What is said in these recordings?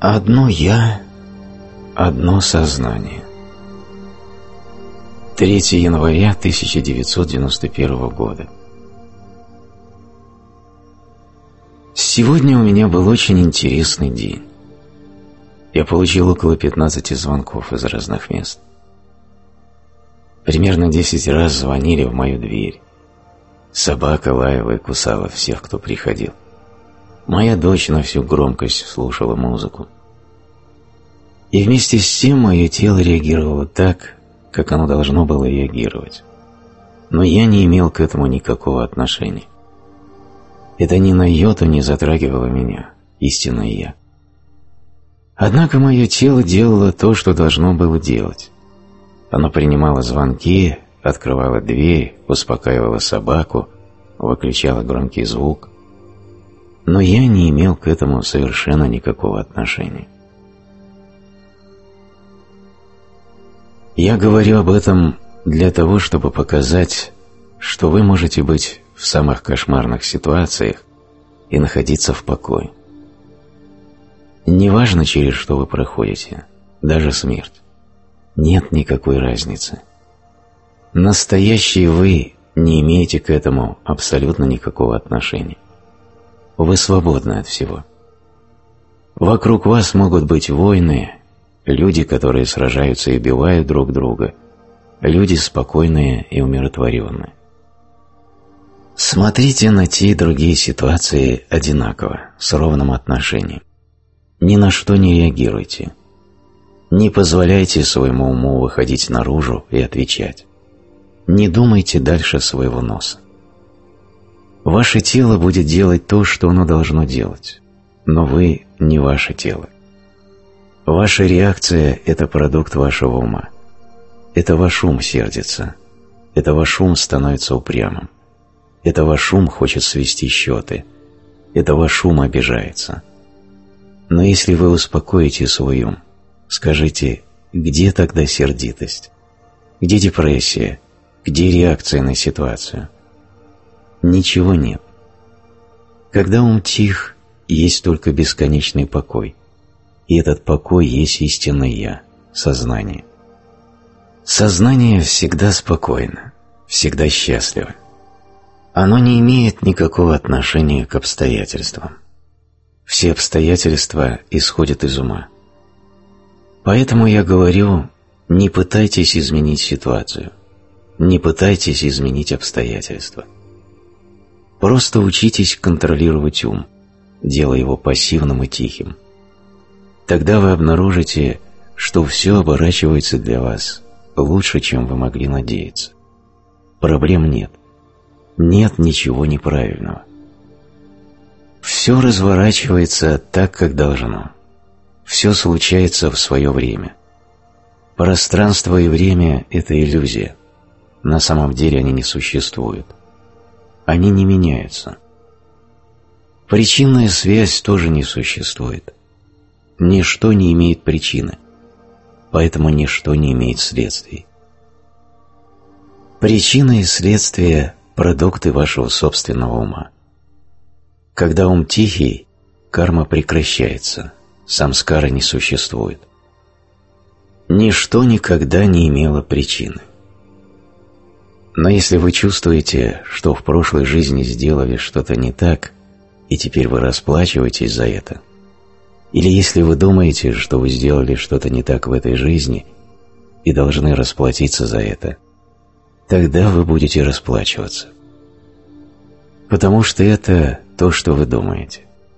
Одно «я», одно сознание. 3 января 1991 года. Сегодня у меня был очень интересный день. Я получил около 15 звонков из разных мест. Примерно 10 раз звонили в мою дверь. Собака лаяла и кусала всех, кто приходил. Моя дочь на всю громкость слушала музыку. И вместе с тем мое тело реагировало так, как оно должно было реагировать. Но я не имел к этому никакого отношения. Это ни на йоту не затрагивало меня, истинное я. Однако мое тело делало то, что должно было делать. Оно принимало звонки, открывало дверь, успокаивало собаку, выключало громкий звук. Но я не имел к этому совершенно никакого отношения. Я говорю об этом для того, чтобы показать, что вы можете быть в самых кошмарных ситуациях и находиться в покое. Неважно, через что вы проходите, даже смерть. Нет никакой разницы. Настоящий вы не имеете к этому абсолютно никакого отношения. Вы свободны от всего. Вокруг вас могут быть войны, люди, которые сражаются и убивают друг друга, люди спокойные и умиротворенные. Смотрите на те и другие ситуации одинаково, с ровным отношением. Ни на что не реагируйте. Не позволяйте своему уму выходить наружу и отвечать. Не думайте дальше своего носа. Ваше тело будет делать то, что оно должно делать, но вы не ваше тело. Ваша реакция – это продукт вашего ума. Это ваш ум сердится. Это ваш ум становится упрямым. Это ваш ум хочет свести счеты. Это ваш ум обижается. Но если вы успокоите свой ум, скажите, где тогда сердитость? Где депрессия? Где реакция на ситуацию? Ничего нет. Когда ум тих, есть только бесконечный покой. И этот покой есть истинное «Я», сознание. Сознание всегда спокойно, всегда счастливо. Оно не имеет никакого отношения к обстоятельствам. Все обстоятельства исходят из ума. Поэтому я говорю, не пытайтесь изменить ситуацию, не пытайтесь изменить обстоятельства. Просто учитесь контролировать ум, делая его пассивным и тихим. Тогда вы обнаружите, что все оборачивается для вас лучше, чем вы могли надеяться. Проблем нет. Нет ничего неправильного. Все разворачивается так, как должно. Все случается в свое время. Пространство и время – это иллюзия. На самом деле они не существуют. Они не меняются. Причинная связь тоже не существует. Ничто не имеет причины, поэтому ничто не имеет следствий. Причины и следствия – продукты вашего собственного ума. Когда ум тихий, карма прекращается, самскара не существует. Ничто никогда не имело причины. Но если вы чувствуете, что в прошлой жизни сделали что-то не так, и теперь вы расплачиваетесь за это, или если вы думаете, что вы сделали что-то не так в этой жизни и должны расплатиться за это, тогда вы будете расплачиваться. Потому что это то, что вы думаете.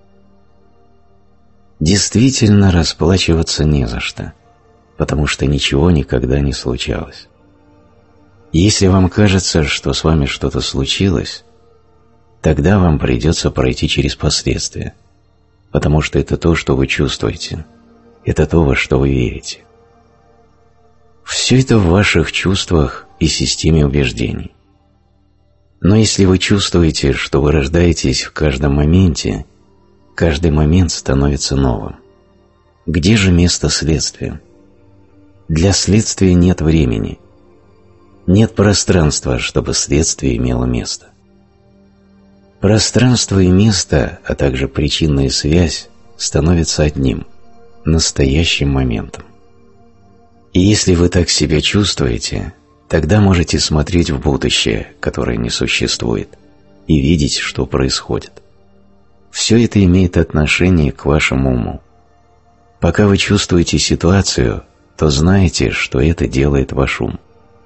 Действительно расплачиваться не за что, потому что ничего никогда не случалось. Если вам кажется, что с вами что-то случилось, тогда вам придется пройти через последствия, потому что это то, что вы чувствуете, это то, во что вы верите. Все это в ваших чувствах и системе убеждений. Но если вы чувствуете, что вы рождаетесь в каждом моменте, каждый момент становится новым. Где же место следствия? Для следствия нет времени. Нет пространства, чтобы следствие имело место. Пространство и место, а также причинная связь становятся одним, настоящим моментом. И если вы так себя чувствуете, тогда можете смотреть в будущее, которое не существует, и видеть, что происходит. Все это имеет отношение к вашему уму. Пока вы чувствуете ситуацию, то знаете, что это делает ваш ум.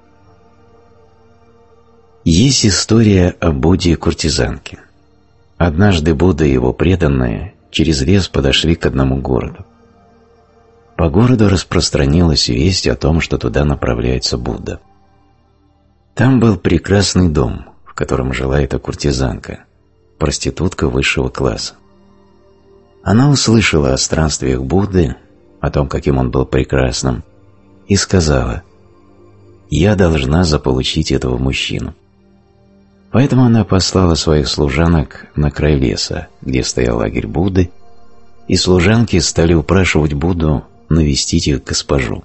Есть история о Будде и куртизанке. Однажды Будда и его преданные через лес подошли к одному городу. По городу распространилась весть о том, что туда направляется Будда. Там был прекрасный дом, в котором жила эта куртизанка, проститутка высшего класса. Она услышала о странствиях Будды, о том, каким он был прекрасным, и сказала: «Я должна заполучить этого мужчину». Поэтому она послала своих служанок на край леса, где стоял лагерь Будды, и служанки стали упрашивать Будду навестить их госпожу.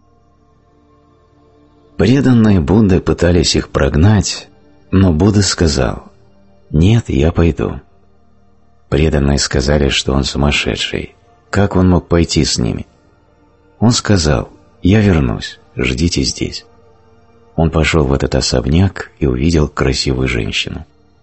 Преданные Будды пытались их прогнать, но Будда сказал: «Нет, я пойду». Преданные сказали, что он сумасшедший. Как он мог пойти с ними? Он сказал: «Я вернусь, ждите здесь». Он пошел в этот особняк и увидел красивую женщину.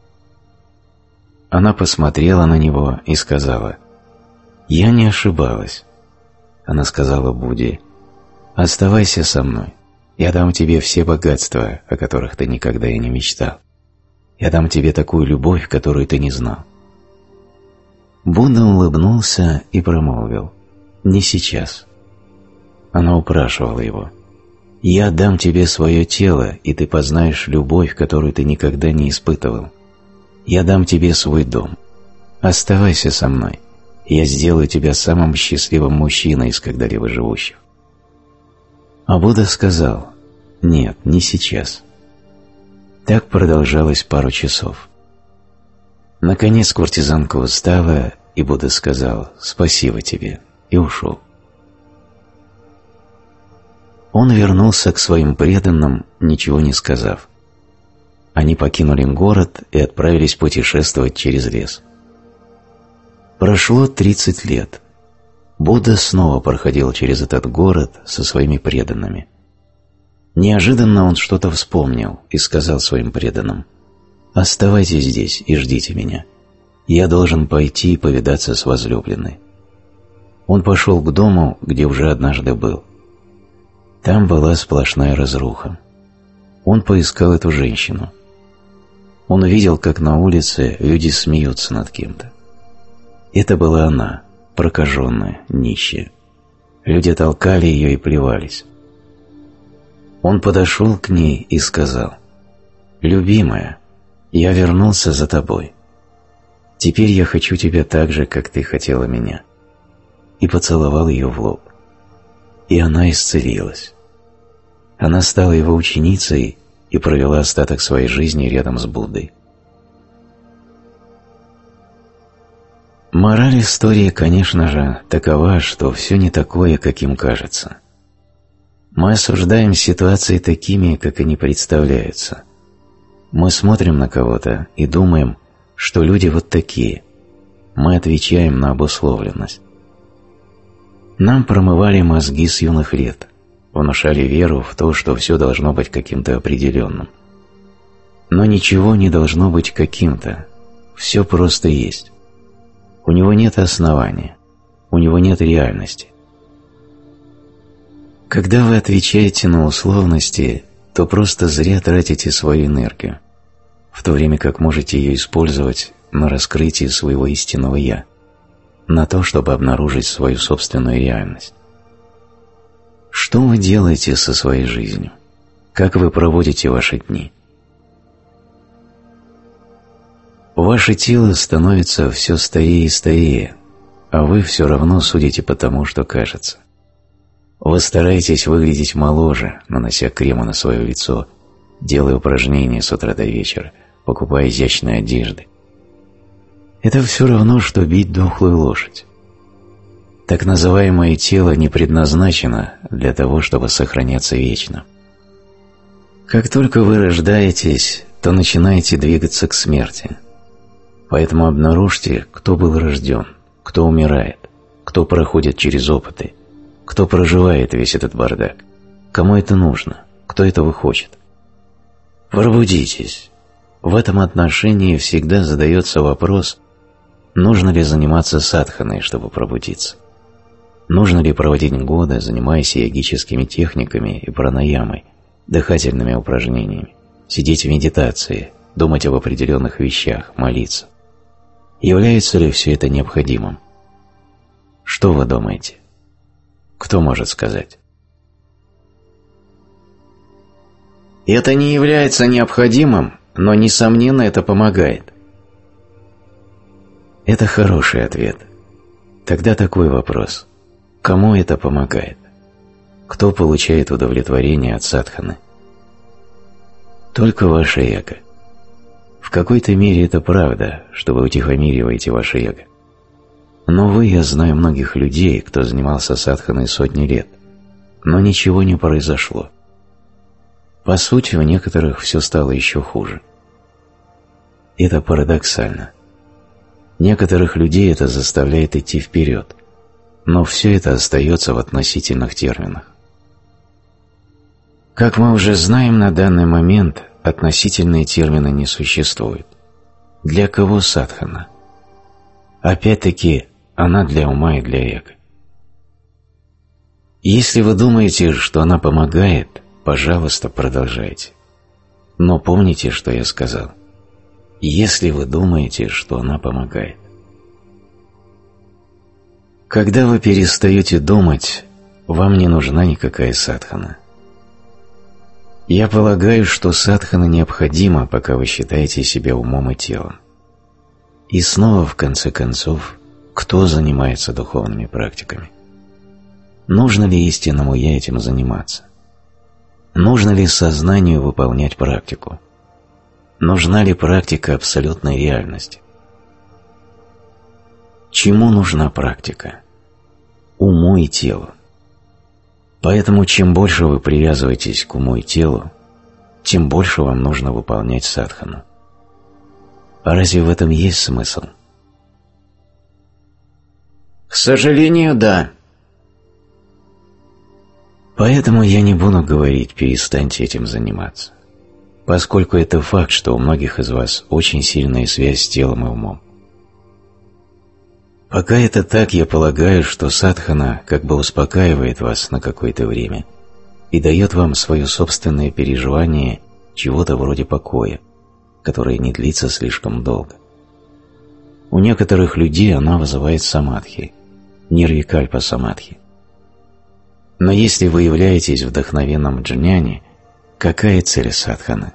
Она посмотрела на него и сказала: «Я не ошибалась». Она сказала Будде: «Оставайся со мной. Я дам тебе все богатства, о которых ты никогда и не мечтал. Я дам тебе такую любовь, которую ты не знал». Будда улыбнулся и промолвил: «Не сейчас». Она упрашивала его: «Я дам тебе свое тело, и ты познаешь любовь, которую ты никогда не испытывал. Я дам тебе свой дом. Оставайся со мной, и я сделаю тебя самым счастливым мужчиной из когда-либо живущих». А Будда сказал: «Нет, не сейчас». Так продолжалось пару часов. Наконец куртизанка устала, и Будда сказал: «Спасибо тебе», и ушел. Он вернулся к своим преданным, ничего не сказав. Они покинули город и отправились путешествовать через лес. Прошло 30 лет. Будда снова проходил через этот город со своими преданными. Неожиданно он что-то вспомнил и сказал своим преданным: «Оставайтесь здесь и ждите меня. Я должен пойти и повидаться с возлюбленной». Он пошел к дому, где уже однажды был. Там была сплошная разруха. Он поискал эту женщину. Он увидел, как на улице люди смеются над кем-то. Это была она, прокаженная, нищая. Люди толкали ее и плевались. Он подошел к ней и сказал: «Любимая, я вернулся за тобой. Теперь я хочу тебя так же, как ты хотела меня». И поцеловал ее в лоб. И она исцелилась. Она стала его ученицей и провела остаток своей жизни рядом с Буддой. Мораль истории, конечно же, такова, что все не такое, каким кажется. Мы осуждаем ситуации такими, как они представляются. Мы смотрим на кого-то и думаем, что люди вот такие. Мы отвечаем на обусловленность. Нам промывали мозги с юных лет, внушали веру в то, что все должно быть каким-то определенным. Но ничего не должно быть каким-то, все просто есть. У него нет основания, у него нет реальности. Когда вы отвечаете на условности, то просто зря тратите свою энергию, в то время как можете ее использовать на раскрытие своего истинного «я», на то, чтобы обнаружить свою собственную реальность. Что вы делаете со своей жизнью? Как вы проводите ваши дни? Ваше тело становится все старее и старее, а вы все равно судите по тому, что кажется. Вы стараетесь выглядеть моложе, нанося крему на свое лицо, делая упражнения с утра до вечера, покупая изящные одежды. Это все равно, что бить дохлую лошадь. Так называемое тело не предназначено для того, чтобы сохраняться вечно. Как только вы рождаетесь, то начинаете двигаться к смерти. Поэтому обнаружьте, кто был рожден, кто умирает, кто проходит через опыты, кто проживает весь этот бардак, кому это нужно, кто этого хочет. Пробудитесь. В этом отношении всегда задается вопрос, нужно ли заниматься садханой, чтобы пробудиться. Нужно ли проводить годы, занимаясь йогическими техниками и пранаямой, дыхательными упражнениями, сидеть в медитации, думать об определенных вещах, молиться. Является ли все это необходимым? Что вы думаете? Кто может сказать? Это не является необходимым, но, несомненно, это помогает. Это хороший ответ. Тогда такой вопрос. Кому это помогает? Кто получает удовлетворение от садханы? Только ваше эго. В какой-то мере это правда, что вы утихомириваете ваше эго. Но вы, я знаю многих людей, кто занимался садханой сотни лет, но ничего не произошло. По сути, у некоторых все стало еще хуже. Это парадоксально. Некоторых людей это заставляет идти вперед, но все это остается в относительных терминах. Как мы уже знаем, на данный момент относительные термины не существуют. Для кого садхана? Опять-таки, она для ума и для эго. Если вы думаете, что она помогает, пожалуйста, продолжайте. Но помните, что я сказал. Если вы думаете, что она помогает. Когда вы перестаете думать, вам не нужна никакая садхана. Я полагаю, что садхана необходима, пока вы считаете себя умом и телом. И снова, в конце концов, кто занимается духовными практиками? Нужно ли истинному «я» этим заниматься? Нужно ли сознанию выполнять практику? Нужна ли практика абсолютной реальности? Чему нужна практика? Уму и телу. Поэтому чем больше вы привязываетесь к уму и телу, тем больше вам нужно выполнять садхану. А разве в этом есть смысл? К сожалению, да. Поэтому я не буду говорить «перестаньте этим заниматься», поскольку это факт, что у многих из вас очень сильная связь с телом и умом. Пока это так, я полагаю, что садхана как бы успокаивает вас на какое-то время и дает вам свое собственное переживание чего-то вроде покоя, которое не длится слишком долго. У некоторых людей она вызывает самадхи, нирвикальпа самадхи. Но если вы являетесь вдохновенным джняни, какая цель садханы?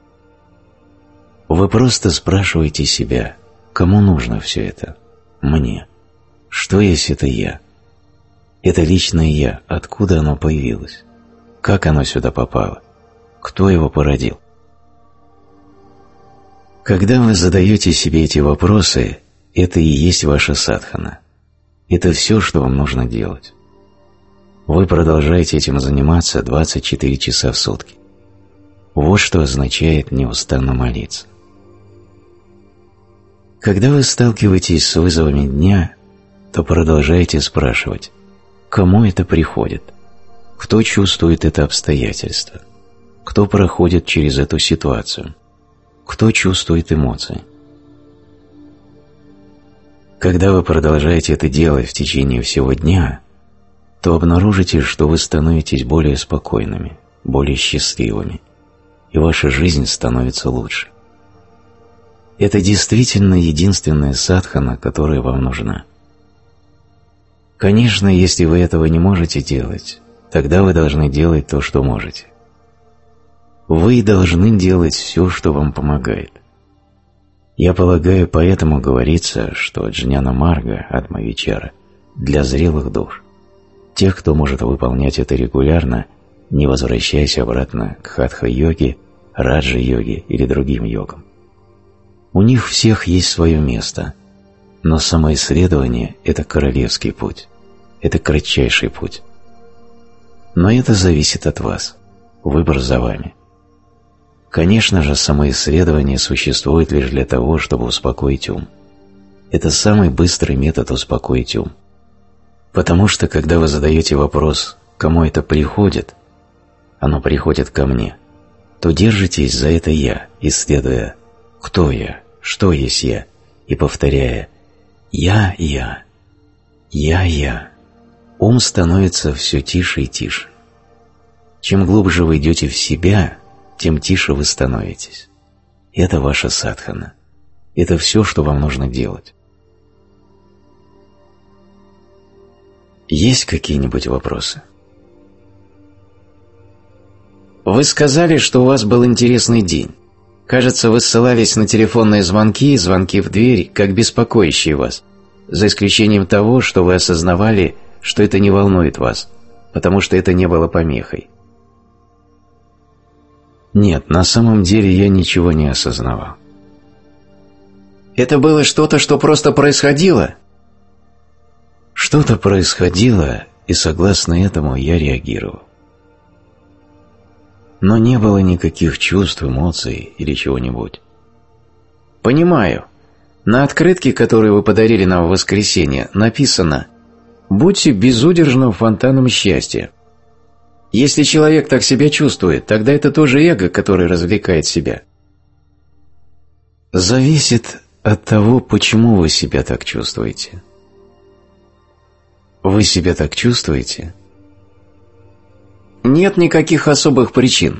Вы просто спрашиваете себя, кому нужно все это? Мне. Что есть это я? Это личное я, откуда оно появилось? Как оно сюда попало? Кто его породил? Когда вы задаете себе эти вопросы, это и есть ваша садхана. Это все, что вам нужно делать. Вы продолжаете этим заниматься 24 часа в сутки. Вот что означает неустанно молиться. Когда вы сталкиваетесь с вызовами дня, то продолжаете спрашивать, кому это приходит, кто чувствует это обстоятельство, кто проходит через эту ситуацию, кто чувствует эмоции. Когда вы продолжаете это делать в течение всего дня, то обнаружите, что вы становитесь более спокойными, более счастливыми, и ваша жизнь становится лучше. Это действительно единственная садхана, которая вам нужна. Конечно, если вы этого не можете делать, тогда вы должны делать то, что можете. Вы должны делать все, что вам помогает. Я полагаю, поэтому говорится, что джняна-марга, атма-вичара, для зрелых душ, тех, кто может выполнять это регулярно, не возвращаясь обратно к хатха-йоге, раджа-йоге или другим йогам. У них всех есть свое место, но самоисследование – это королевский путь, это кратчайший путь. Но это зависит от вас, выбор за вами. Конечно же, самоисследование существует лишь для того, чтобы успокоить ум. Это самый быстрый метод успокоить ум. Потому что, когда вы задаете вопрос, кому это приходит, оно приходит ко мне, то держитесь за это «я», исследуя «кто я?», «что есть я?» и повторяя «я». Ум становится все тише и тише. Чем глубже вы идете в себя, тем тише вы становитесь. Это ваша садхана. Это все, что вам нужно делать. Есть какие-нибудь вопросы? Вы сказали, что у вас был интересный день. Кажется, вы ссылались на телефонные звонки и звонки в дверь, как беспокоящие вас, за исключением того, что вы осознавали, что это не волнует вас, потому что это не было помехой. Нет, на самом деле я ничего не осознавал. Это было что-то, что просто происходило? Что-то происходило, и согласно этому я реагировал. Но не было никаких чувств, эмоций или чего-нибудь. Понимаю. На открытке, которую вы подарили нам в воскресенье, написано «Будьте безудержным фонтаном счастья». Если человек так себя чувствует, тогда это тоже эго, которое развлекает себя. Зависит от того, почему вы себя так чувствуете. Вы себя так чувствуете? Нет никаких особых причин.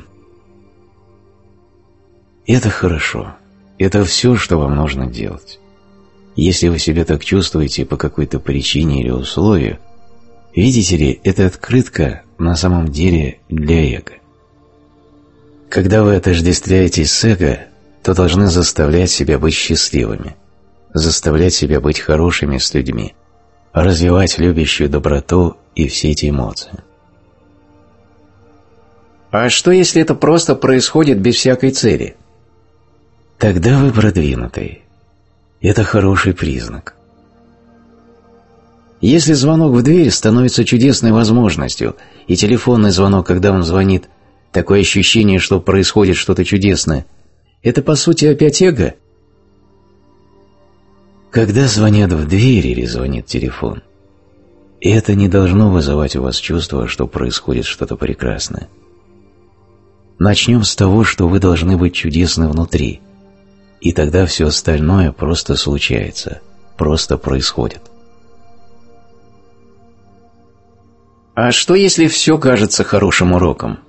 Это хорошо. Это все, что вам нужно делать. Если вы себя так чувствуете по какой-то причине или условию, видите ли, эта открытка на самом деле для эго. Когда вы отождествляетесь с эго, то должны заставлять себя быть счастливыми, заставлять себя быть хорошими с людьми, развивать любящую доброту и все эти эмоции. А что, если это просто происходит без всякой цели? Тогда вы продвинутый. Это хороший признак. Если звонок в дверь становится чудесной возможностью, и телефонный звонок, когда он звонит, такое ощущение, что происходит что-то чудесное, это по сути опять эго? Когда звонят в дверь или звонит телефон, это не должно вызывать у вас чувство, что происходит что-то прекрасное. Начнем с того, что вы должны быть чудесны внутри, и тогда все остальное просто случается, просто происходит. А что, если все кажется хорошим уроком?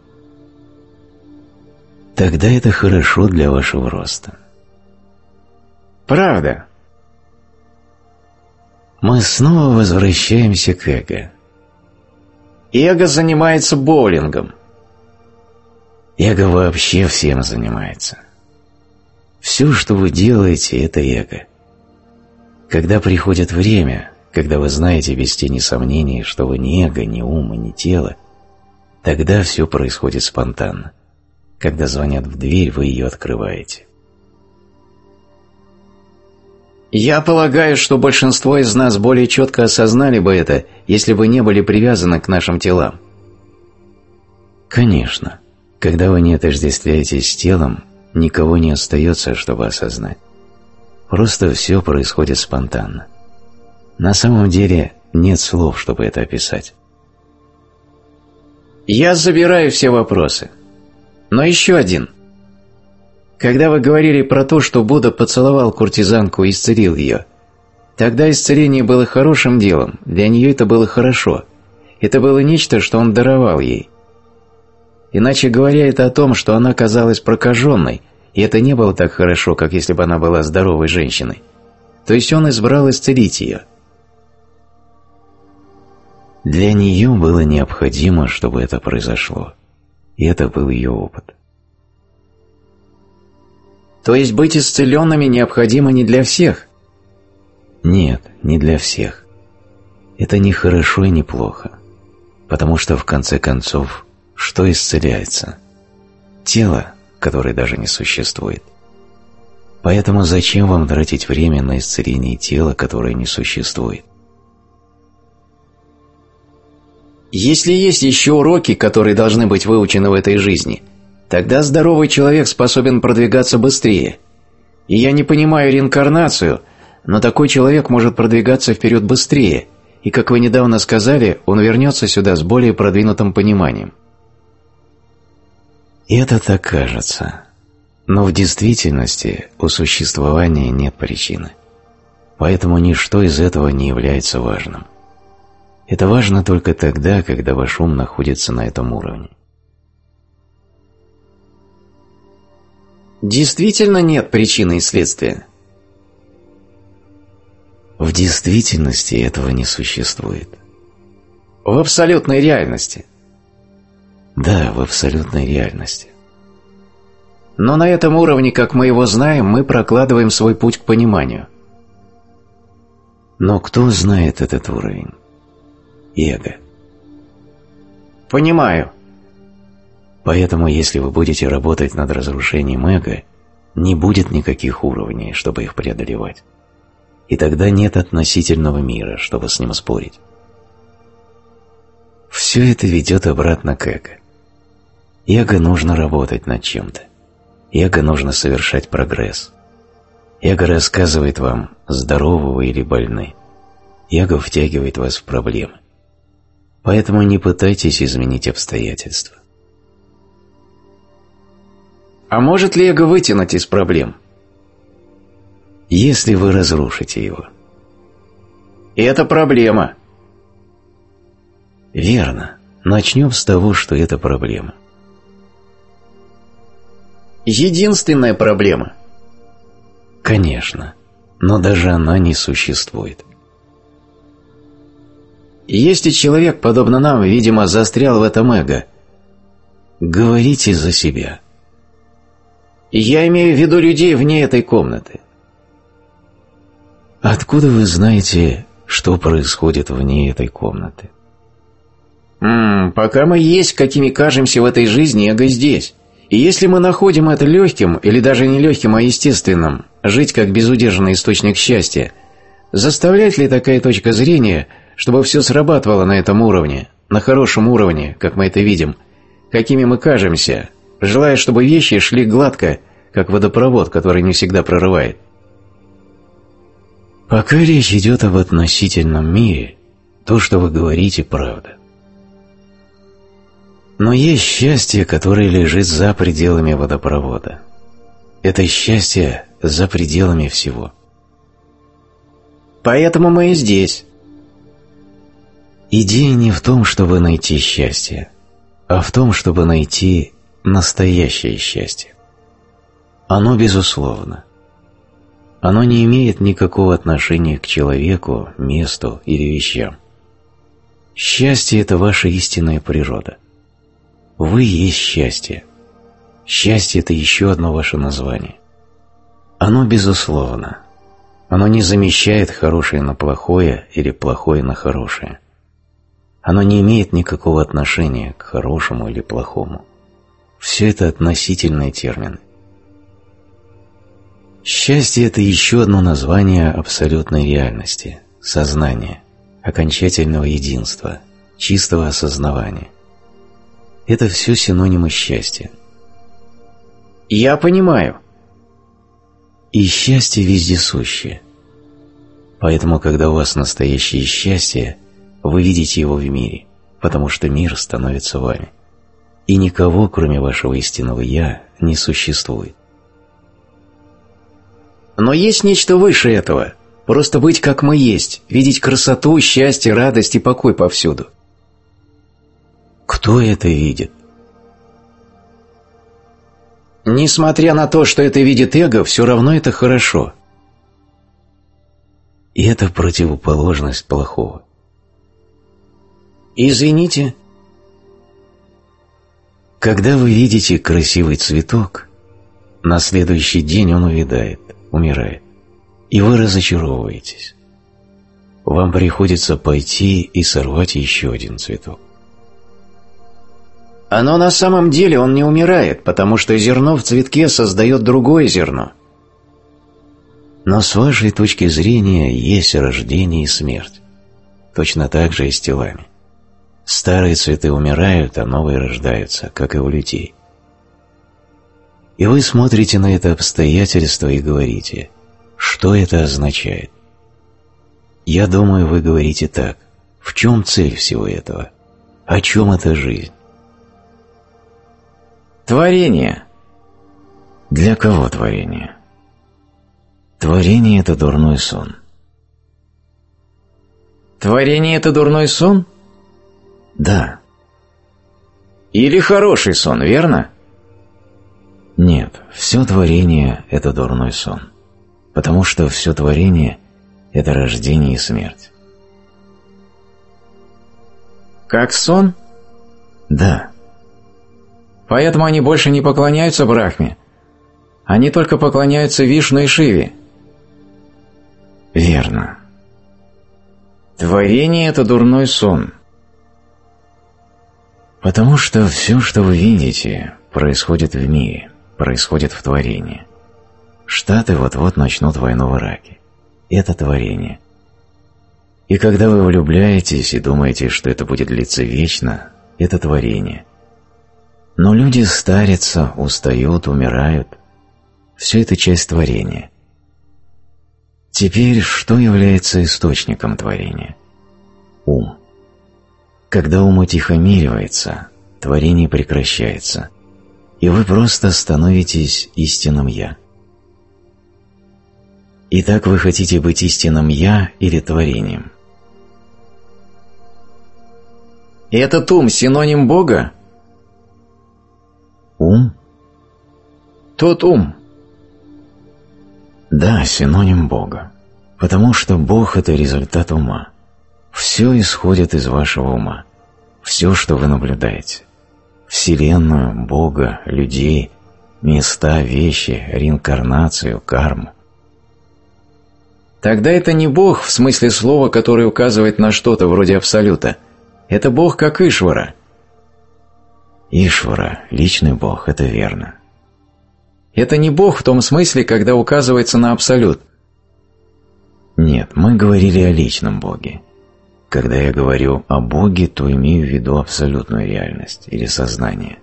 Тогда это хорошо для вашего роста. Правда. Мы снова возвращаемся к эго. Эго занимается боулингом. Эго вообще всем занимается. Все, что вы делаете, это эго. Когда приходит время, когда вы знаете без тени сомнений, что вы не эго, не ум и не тело, тогда все происходит спонтанно. Когда звонят в дверь, вы ее открываете. Я полагаю, что большинство из нас более четко осознали бы это, если бы не были привязаны к нашим телам. Конечно. Когда вы не отождествляетесь с телом, никого не остается, чтобы осознать. Просто все происходит спонтанно. На самом деле нет слов, чтобы это описать. Я забираю все вопросы. Но еще один. Когда вы говорили про то, что Будда поцеловал куртизанку и исцелил ее, тогда исцеление было хорошим делом, для нее это было хорошо. Это было нечто, что он даровал ей. Иначе говоря, это о том, что она казалась прокаженной, и это не было так хорошо, как если бы она была здоровой женщиной. То есть он избрал исцелить ее. Для нее было необходимо, чтобы это произошло. И это был ее опыт. То есть быть исцеленными необходимо не для всех? Нет, не для всех. Это не хорошо и не плохо. Потому что в конце концов, что исцеляется? Тело, которое даже не существует. Поэтому зачем вам тратить время на исцеление тела, которое не существует? Если есть еще уроки, которые должны быть выучены в этой жизни, тогда здоровый человек способен продвигаться быстрее. И я не понимаю реинкарнацию, но такой человек может продвигаться вперед быстрее, и, как вы недавно сказали, он вернется сюда с более продвинутым пониманием. Это так кажется, но в действительности у существования нет причины, поэтому ничто из этого не является важным. Это важно только тогда, когда ваш ум находится на этом уровне. Действительно нет причины и следствия? В действительности этого не существует. В абсолютной реальности? Да, в абсолютной реальности. Но на этом уровне, как мы его знаем, мы прокладываем свой путь к пониманию. Но кто знает этот уровень? Эго. Понимаю. Поэтому, если вы будете работать над разрушением эго, не будет никаких уровней, чтобы их преодолевать. И тогда нет относительного мира, чтобы с ним спорить. Все это ведет обратно к эго. Эго нужно работать над чем-то. Эго нужно совершать прогресс. Эго рассказывает вам, здоровы вы или больны. Эго втягивает вас в проблемы. Поэтому не пытайтесь изменить обстоятельства. А может ли эго вытянуть из проблем? Если вы разрушите его. И это проблема. Верно. Начнем с того, что это проблема. Единственная проблема. Конечно. Но даже она не существует. Если человек, подобно нам, видимо, застрял в этом эго, говорите за себя. Я имею в виду людей вне этой комнаты. Откуда вы знаете, что происходит вне этой комнаты? Пока мы есть, какими кажемся в этой жизни, эго здесь. И если мы находим это легким, или даже не легким, а естественным, жить как безудержный источник счастья, заставляет ли такая точка зрения, чтобы все срабатывало на этом уровне, на хорошем уровне, как мы это видим, какими мы кажемся, желая, чтобы вещи шли гладко, как водопровод, который не всегда прорывает? Пока речь идет об относительном мире, то, что вы говорите, правда. Но есть счастье, которое лежит за пределами водопровода. Это счастье за пределами всего. Поэтому мы и здесь. Идея не в том, чтобы найти счастье, а в том, чтобы найти настоящее счастье. Оно безусловно. Оно не имеет никакого отношения к человеку, месту или вещам. Счастье – это ваша истинная природа. Вы есть счастье. Счастье – это еще одно ваше название. Оно безусловно. Оно не замещает хорошее на плохое или плохое на хорошее. Оно не имеет никакого отношения к хорошему или плохому. Все это относительные термины. Счастье – это еще одно название абсолютной реальности, сознания, окончательного единства, чистого осознавания. Это все синонимы счастья. Я понимаю. И счастье вездесущее. Поэтому, когда у вас настоящее счастье, вы видите его в мире, потому что мир становится вами. И никого, кроме вашего истинного «Я», не существует. Но есть нечто выше этого. Просто быть как мы есть, видеть красоту, счастье, радость и покой повсюду. Кто это видит? Несмотря на то, что это видит эго, все равно это хорошо. И это противоположность плохого. Извините. Когда вы видите красивый цветок, на следующий день он увядает, умирает, и вы разочаровываетесь. Вам приходится пойти и сорвать еще один цветок. Но на самом деле он не умирает, потому что зерно в цветке создает другое зерно. Но с вашей точки зрения есть рождение и смерть. Точно так же и с телами. Старые цветы умирают, а новые рождаются, как и у людей. И вы смотрите на это обстоятельство и говорите, что это означает. Я думаю, вы говорите так: В чем цель всего этого? О чем эта жизнь? Творение. Для кого творение? Творение – это дурной сон. Творение – это дурной сон? Да. Или хороший сон, верно? Нет, все творение – это дурной сон. Потому что все творение – это рождение и смерть. Как сон? Да. Поэтому они больше не поклоняются Брахме. Они только поклоняются Вишну и Шиве. Верно. Творение – это дурной сон. Потому что все, что вы видите, происходит в мире, происходит в творении. Штаты вот-вот начнут войну в Ираке. Это творение. И когда вы влюбляетесь и думаете, что это будет длиться вечно, это творение. Но люди старятся, устают, умирают. Все это часть творения. Теперь, что является источником творения? Ум. Когда ум утихомиривается, творение прекращается, и вы просто становитесь истинным «Я». Итак, вы хотите быть истинным «Я» или творением? И этот ум – синоним Бога? Ум? Тот ум. Да, синоним Бога. Потому что Бог – это результат ума. Все исходит из вашего ума. Все, что вы наблюдаете. Вселенную, Бога, людей, места, вещи, реинкарнацию, карму. Тогда это не Бог в смысле слова, который указывает на что-то вроде Абсолюта. Это Бог как Ишвара. Ишвара, личный Бог, это верно. Это не Бог в том смысле, когда указывается на Абсолют. Нет, мы говорили о личном Боге. Когда я говорю о Боге, то имею в виду абсолютную реальность или сознание.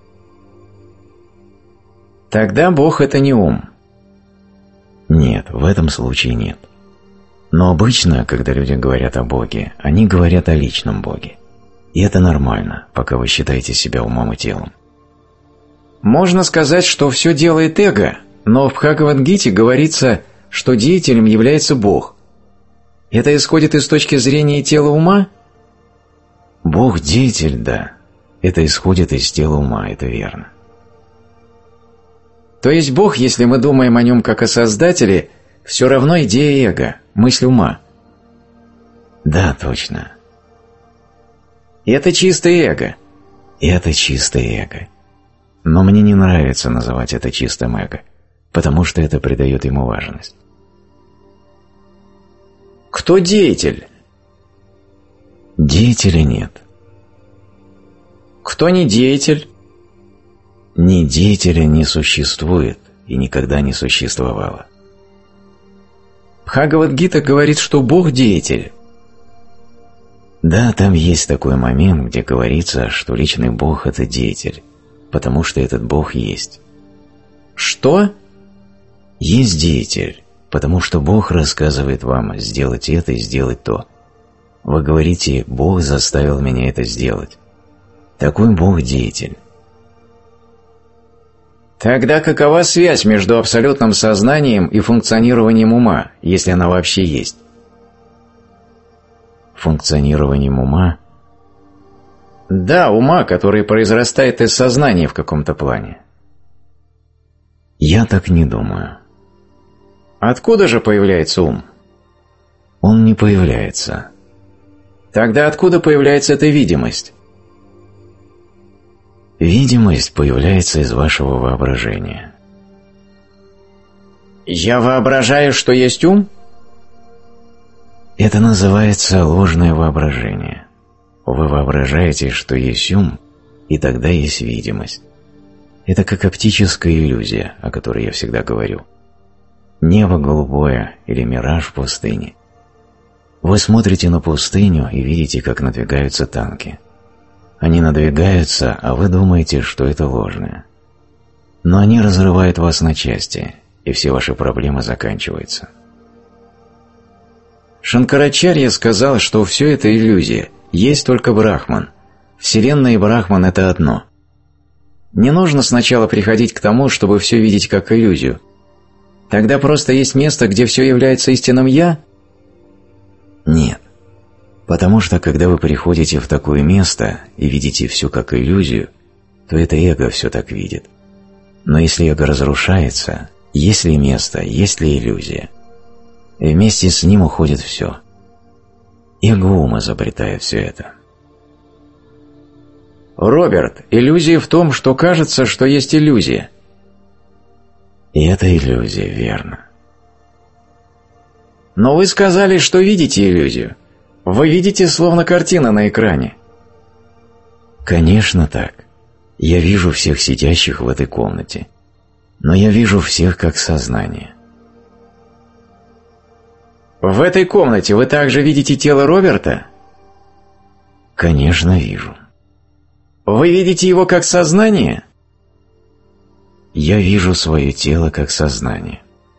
Тогда Бог – это не ум. Нет, в этом случае нет. Но обычно, когда люди говорят о Боге, они говорят о личном Боге. И это нормально, пока вы считаете себя умом и телом. Можно сказать, что все делает эго, но в Бхагавад-гите говорится, что деятелем является Бог. Это исходит из точки зрения тела ума? Бог – деятель, да. Это исходит из тела ума, это верно. То есть Бог, если мы думаем о нем как о Создателе, все равно идея эго, мысль ума. Да, точно. Это чистое эго. Это чистое эго. Но мне не нравится называть это чистым эго, потому что это придает ему важность. Кто деятель? Деятеля нет. Кто не деятель? Ни деятеля не существует и никогда не существовало. Бхагавад-гита говорит, что Бог деятель. Да, там есть такой момент, где говорится, что личный Бог – это деятель, потому что этот Бог есть. Что? Есть деятель, потому что Бог рассказывает вам сделать это и сделать то. Вы говорите: «Бог заставил меня это сделать». Такой Бог деятель. Тогда какова связь между абсолютным сознанием и функционированием ума, если она вообще есть? Функционированием ума? Да, ума, который произрастает из сознания в каком-то плане. Я так не думаю. Откуда же появляется ум? Он не появляется. Тогда откуда появляется эта видимость? Видимость появляется из вашего воображения. Я воображаю, что есть ум? Это называется ложное воображение. Вы воображаете, что есть ум, и тогда есть видимость. Это как оптическая иллюзия, о которой я всегда говорю. Небо голубое или мираж в пустыне. Вы смотрите на пустыню и видите, как надвигаются танки. Они надвигаются, а вы думаете, что это ложное. Но они разрывают вас на части, и все ваши проблемы заканчиваются. Шанкарачарья сказал, что все это иллюзия, есть только Брахман. Вселенная и Брахман – это одно. Не нужно сначала приходить к тому, чтобы все видеть как иллюзию. Тогда просто есть место, где все является истинным «я»? Нет. Потому что, когда вы приходите в такое место и видите все как иллюзию, то это эго все так видит. Но если эго разрушается, есть ли место, есть ли иллюзия? И вместе с ним уходит все. Эго-ум изобретает все это. Роберт, иллюзия в том, что кажется, что есть иллюзия. И это иллюзия, верно. Но вы сказали, что видите иллюзию. Вы видите словно картина на экране. Конечно так. Я вижу всех сидящих в этой комнате. Но я вижу всех как сознание. В этой комнате вы также видите тело Роберта? Конечно, вижу. Вы видите его как сознание? Я вижу свое тело как сознание.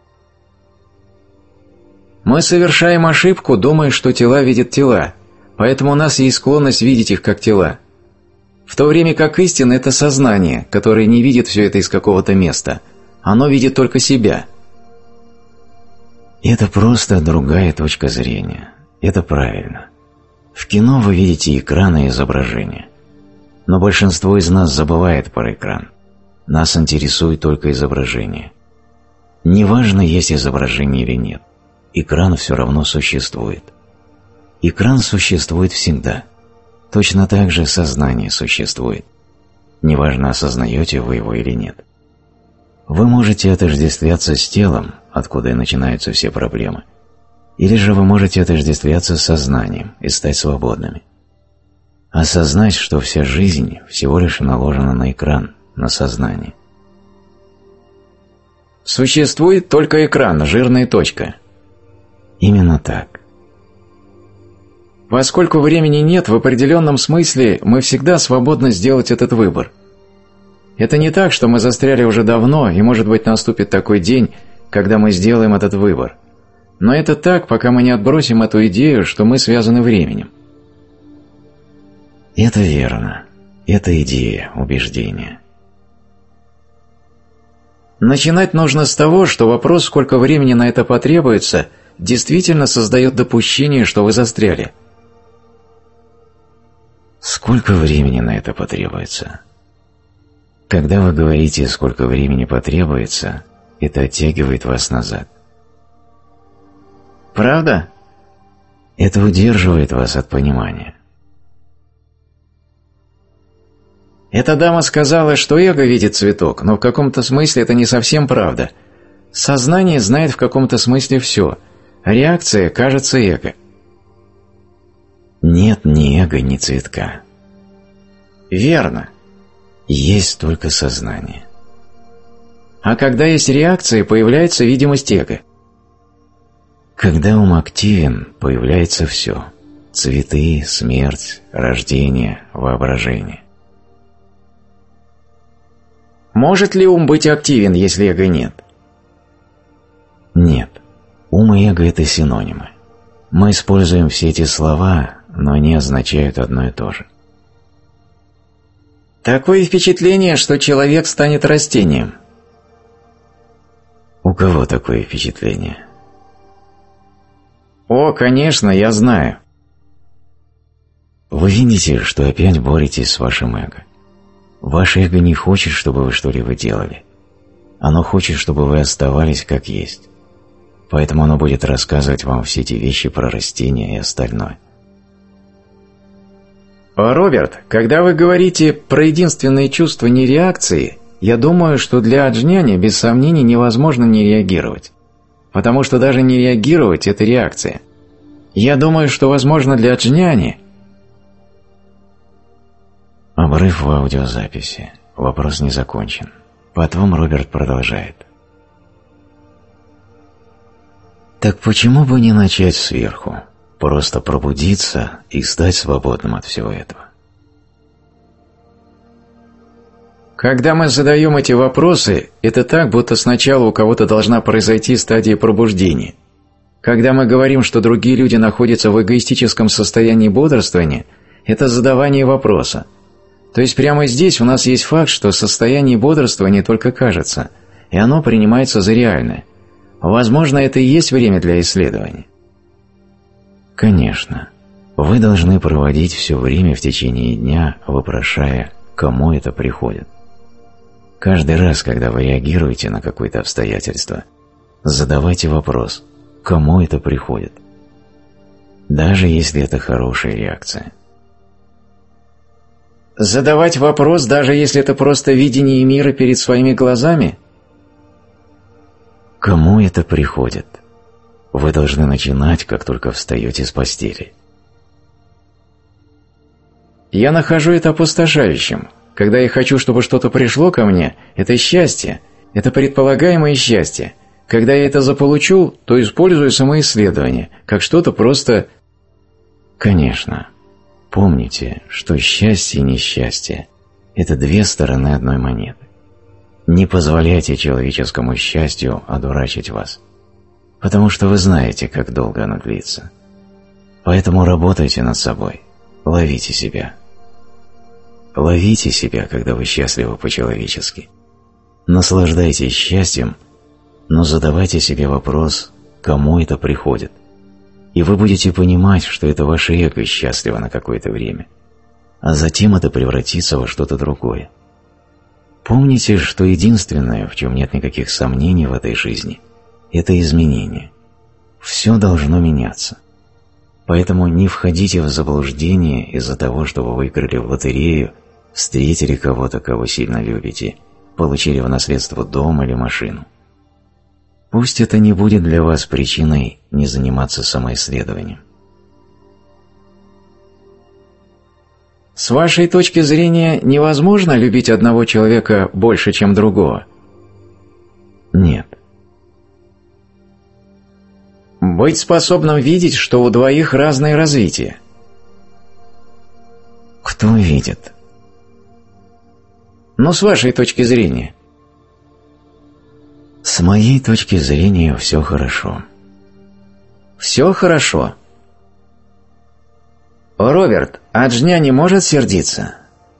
Мы совершаем ошибку, думая, что тела видят тела, поэтому у нас есть склонность видеть их как тела. В то время как истина – это сознание, которое не видит все это из какого-то места. Оно видит только себя. Это просто другая точка зрения. Это правильно. В кино вы видите экран и изображение. Но большинство из нас забывает про экран. Нас интересует только изображение. Неважно, есть изображение или нет. Экран все равно существует. Экран существует всегда. Точно так же сознание существует. Неважно, осознаете вы его или нет. Вы можете отождествляться с телом, откуда и начинаются все проблемы. Или же вы можете отождествляться с сознанием и стать свободными. Осознать, что вся жизнь всего лишь наложена на экран, на сознание. Существует только экран, жирная точка. Именно так. Поскольку времени нет, в определенном смысле мы всегда свободны сделать этот выбор. Это не так, что мы застряли уже давно, и, может быть, наступит такой день, когда мы сделаем этот выбор. Но это так, пока мы не отбросим эту идею, что мы связаны временем. Это верно. Это идея, убеждение. Начинать нужно с того, что вопрос, сколько времени на это потребуется, действительно создает допущение, что вы застряли. Сколько времени на это потребуется? Когда вы говорите, сколько времени потребуется, это оттягивает вас назад. Правда? Это удерживает вас от понимания. Эта дама сказала, что эго видит цветок, но в каком-то смысле это не совсем правда. Сознание знает в каком-то смысле все. Реакция кажется эго. Нет ни эго, ни цветка. Верно. Есть только сознание. А когда есть реакция, появляется видимость эго. Когда ум активен, появляется все. Цветы, смерть, рождение, воображение. Может ли ум быть активен, если эго нет? Нет. Ум и эго – это синонимы. Мы используем все эти слова, но они означают одно и то же. Такое впечатление, что человек станет растением. У кого такое впечатление? О, конечно, я знаю. Вы видите, что опять боретесь с вашим эго. Ваше эго не хочет, чтобы вы что-либо делали. Оно хочет, чтобы вы оставались как есть. Поэтому оно будет рассказывать вам все эти вещи про растения и остальное. Роберт, когда вы говорите про единственное чувство нереакции, я думаю, что для аджняни без сомнений невозможно не реагировать. Потому что даже не реагировать – это реакция. Я думаю, что возможно для аджняни. Обрыв в аудиозаписи. Вопрос не закончен. Потом Роберт продолжает. Так почему бы не начать сверху? Просто пробудиться и стать свободным от всего этого. Когда мы задаем эти вопросы, это так, будто сначала у кого-то должна произойти стадия пробуждения. Когда мы говорим, что другие люди находятся в эгоистическом состоянии бодрствования, это задавание вопроса. То есть прямо здесь у нас есть факт, что состояние бодрствования только кажется, и оно принимается за реальное. Возможно, это и есть время для исследования. Конечно, вы должны проводить все время в течение дня, вопрошая, кому это приходит. Каждый раз, когда вы реагируете на какое-то обстоятельство, задавайте вопрос, кому это приходит. Даже если это хорошая реакция. Задавать вопрос, даже если это просто видение мира перед своими глазами? Кому это приходит? Вы должны начинать, как только встаете с постели. Я нахожу это опустошающим. Когда я хочу, чтобы что-то пришло ко мне, это счастье, это предполагаемое счастье. Когда я это заполучу, то использую самоисследование, как что-то просто... Конечно. Помните, что счастье и несчастье – это две стороны одной монеты. Не позволяйте человеческому счастью одурачить вас, потому что вы знаете, как долго оно длится. Поэтому работайте над собой, ловите себя. Ловите себя, когда вы счастливы по-человечески. Наслаждайтесь счастьем, но задавайте себе вопрос, кому это приходит. И вы будете понимать, что это ваше эго счастливо на какое-то время, а затем это превратится во что-то другое. Помните, что единственное, в чем нет никаких сомнений в этой жизни, это изменение. Все должно меняться. Поэтому не входите в заблуждение из-за того, что вы выиграли в лотерею, встретили кого-то, кого сильно любите, получили в наследство дом или машину. Пусть это не будет для вас причиной не заниматься самоисследованием. С вашей точки зрения, невозможно любить одного человека больше, чем другого? Нет. Быть способным видеть, что у двоих разное развитие? Кто видит? Но с вашей точки зрения? С моей точки зрения все хорошо. Все хорошо? Роберт, а Джня не может сердиться?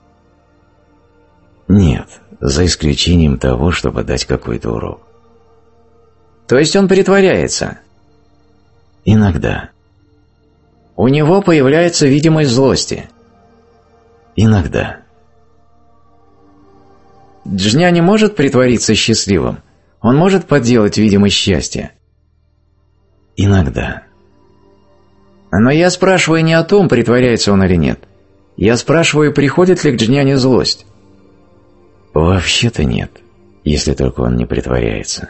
Нет, за исключением того, чтобы дать какой-то урок. То есть он притворяется? Иногда. У него появляется видимость злости? Иногда. Джня не может притвориться счастливым? Он может подделать видимость счастья? Иногда. Но я спрашиваю не о том, притворяется он или нет. Я спрашиваю, приходит ли к Джняне злость? Вообще-то нет, если только он не притворяется.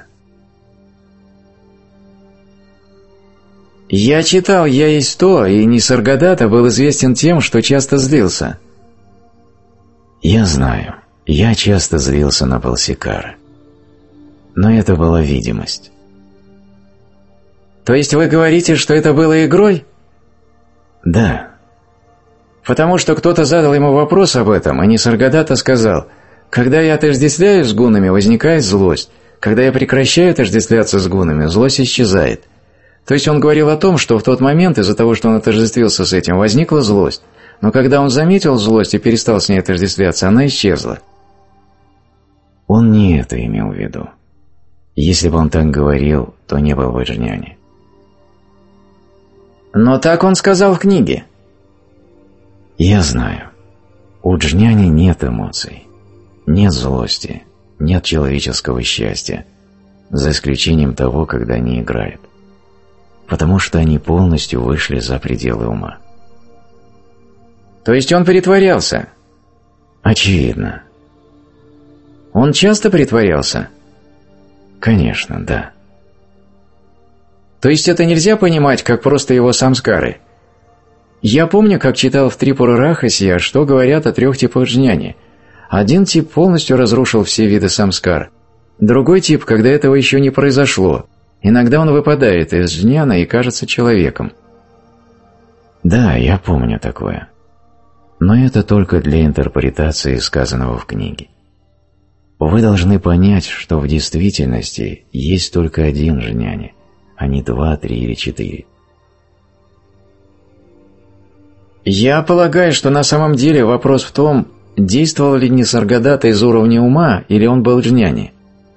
Я читал «Я есть то», и Нисаргадата был известен тем, что часто злился. Я знаю, я часто злился на Балсикара. Но это была видимость. То есть вы говорите, что это было игрой? Да. Потому что кто-то задал ему вопрос об этом, и Нисаргадата сказал: «Когда я отождествляюсь с гунами, возникает злость. Когда я прекращаю отождествляться с гунами, злость исчезает». То есть он говорил о том, что в тот момент из-за того, что он отождествился с этим, возникла злость. Но когда он заметил злость и перестал с ней отождествляться, она исчезла. Он не это имел в виду. Если бы он так говорил, то не был бы Джняни. Но так он сказал в книге. Я знаю. У Джняни нет эмоций, нет злости, нет человеческого счастья, за исключением того, когда они играют. Потому что они полностью вышли за пределы ума. То есть он притворялся? Очевидно. Он часто притворялся? Конечно, да. То есть это нельзя понимать, как просто его самскары? Я помню, как читал в Трипура-Рахасья, что говорят о 3 типах джняни. Один тип полностью разрушил все виды самскар. Другой тип, когда этого еще не произошло. Иногда он выпадает из джняна и кажется человеком. Да, я помню такое. Но это только для интерпретации сказанного в книге. Вы должны понять, что в действительности есть только один джняни, а не 2, 3 или 4. Я полагаю, что на самом деле вопрос в том, действовал ли Нисаргадата из уровня ума, или он был джняни.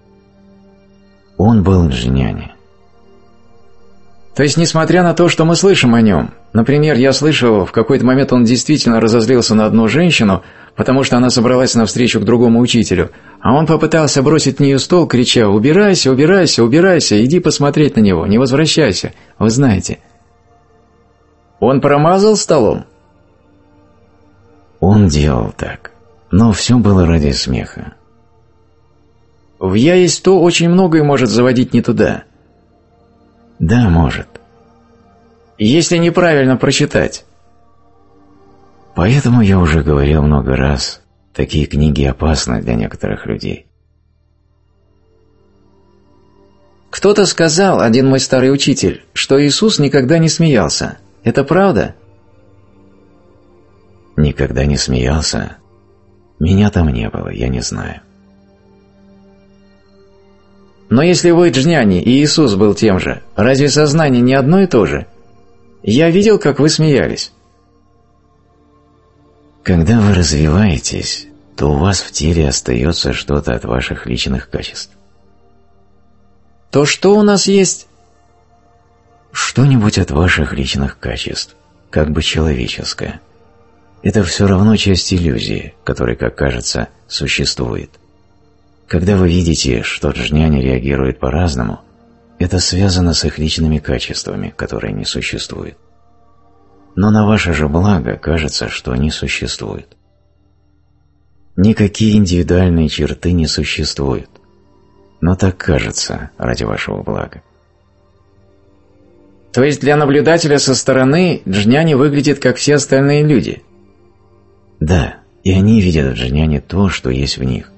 Он был джняни. То есть, несмотря на то, что мы слышим о нем, например, я слышал, в какой-то момент он действительно разозлился на одну женщину, потому что она собралась навстречу к другому учителю, а он попытался бросить в нее стол, крича: «Убирайся, убирайся, убирайся, иди посмотреть на него, не возвращайся, вы знаете». Он промазал столом? Он делал так, но все было ради смеха. В «я есть то» очень многое может заводить не туда. Да, может. Если неправильно прочитать. Поэтому я уже говорил много раз, такие книги опасны для некоторых людей. Кто-то сказал, один мой старый учитель, что Иисус никогда не смеялся. Это правда? Никогда не смеялся? Меня там не было, я не знаю. Но если вы джняни и Иисус был тем же, разве сознание не одно и то же? Я видел, как вы смеялись. Когда вы развиваетесь, то у вас в теле остается что-то от ваших личных качеств. То что у нас есть? Что-нибудь от ваших личных качеств, как бы человеческое. Это все равно часть иллюзии, которая, как кажется, существует. Когда вы видите, что джняни реагируют по-разному, это связано с их личными качествами, которые не существуют. Но на ваше же благо кажется, что они существуют. Никакие индивидуальные черты не существуют, но так кажется ради вашего блага. То есть для наблюдателя со стороны джняни выглядит как все остальные люди? Да, и они видят в джняни то, что есть в них.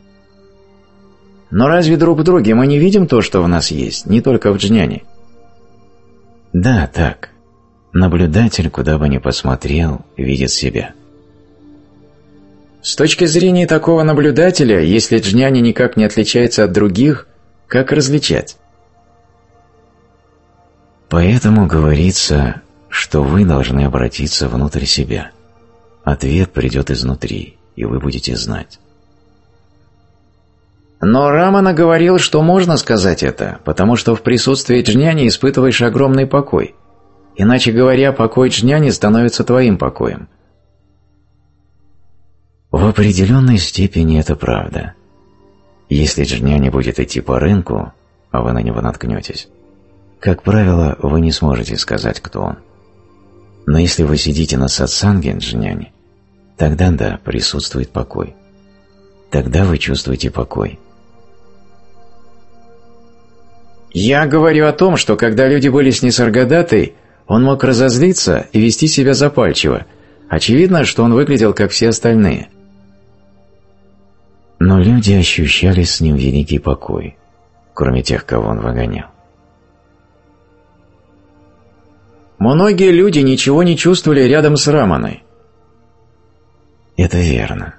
Но разве друг в друге мы не видим то, что в нас есть, не только в джняни? Да, так. Наблюдатель, куда бы ни посмотрел, видит себя. С точки зрения такого наблюдателя, если джняни никак не отличается от других, как различать? Поэтому говорится, что вы должны обратиться внутрь себя. Ответ придет изнутри, и вы будете знать. Но Рамана говорил, что можно сказать это, потому что в присутствии джняни испытываешь огромный покой. Иначе говоря, покой джняни становится твоим покоем. В определенной степени это правда. Если джняни будет идти по рынку, а вы на него наткнетесь, как правило, вы не сможете сказать, кто он. Но если вы сидите на сатсанге джняни, тогда да, присутствует покой. Тогда вы чувствуете покой. Я говорю о том, что когда люди были с Нисаргадатой, он мог разозлиться и вести себя запальчиво. Очевидно, что он выглядел как все остальные. Но люди ощущали с ним великий покой, кроме тех, кого он выгонял. Многие люди ничего не чувствовали рядом с Раманой. Это верно.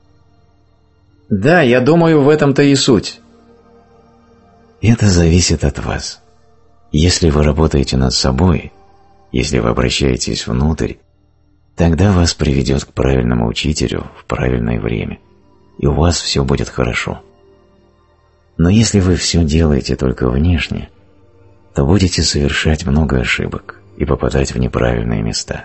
Да, я думаю, в этом-то и суть. Это зависит от вас. Если вы работаете над собой, если вы обращаетесь внутрь, тогда вас приведет к правильному учителю в правильное время, и у вас все будет хорошо. Но если вы все делаете только внешне, то будете совершать много ошибок и попадать в неправильные места.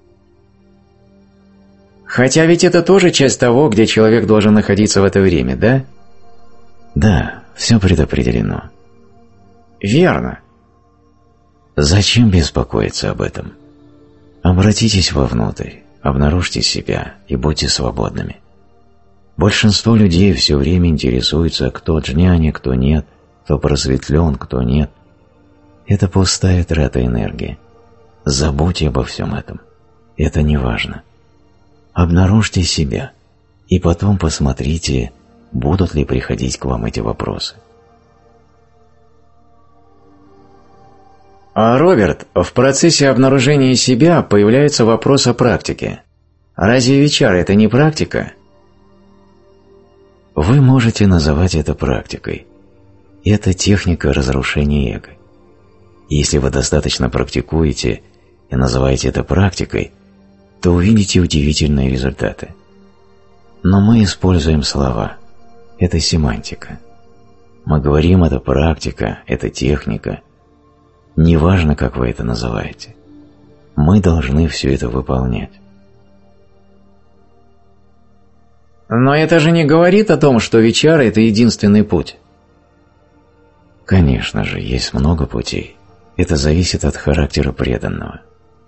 Хотя ведь это тоже часть того, где человек должен находиться в это время, да? Да, все предопределено. Верно. Зачем беспокоиться об этом? Обратитесь вовнутрь, обнаружьте себя и будьте свободными. Большинство людей все время интересуются, кто джняни, кто нет, кто просветлен, кто нет. Это пустая трата энергии. Забудьте обо всем этом. Это не важно. Обнаружьте себя, и потом посмотрите, будут ли приходить к вам эти вопросы. А, Роберт, в процессе обнаружения себя появляется вопрос о практике. Разве вичара – это не практика? Вы можете называть это практикой. Это техника разрушения эго. Если вы достаточно практикуете и называете это практикой, то увидите удивительные результаты. Но мы используем слова. Это семантика. Мы говорим, это практика, это техника. Неважно, как вы это называете. Мы должны все это выполнять. Но это же не говорит о том, что вичара – это единственный путь. Конечно же, есть много путей. Это зависит от характера преданного.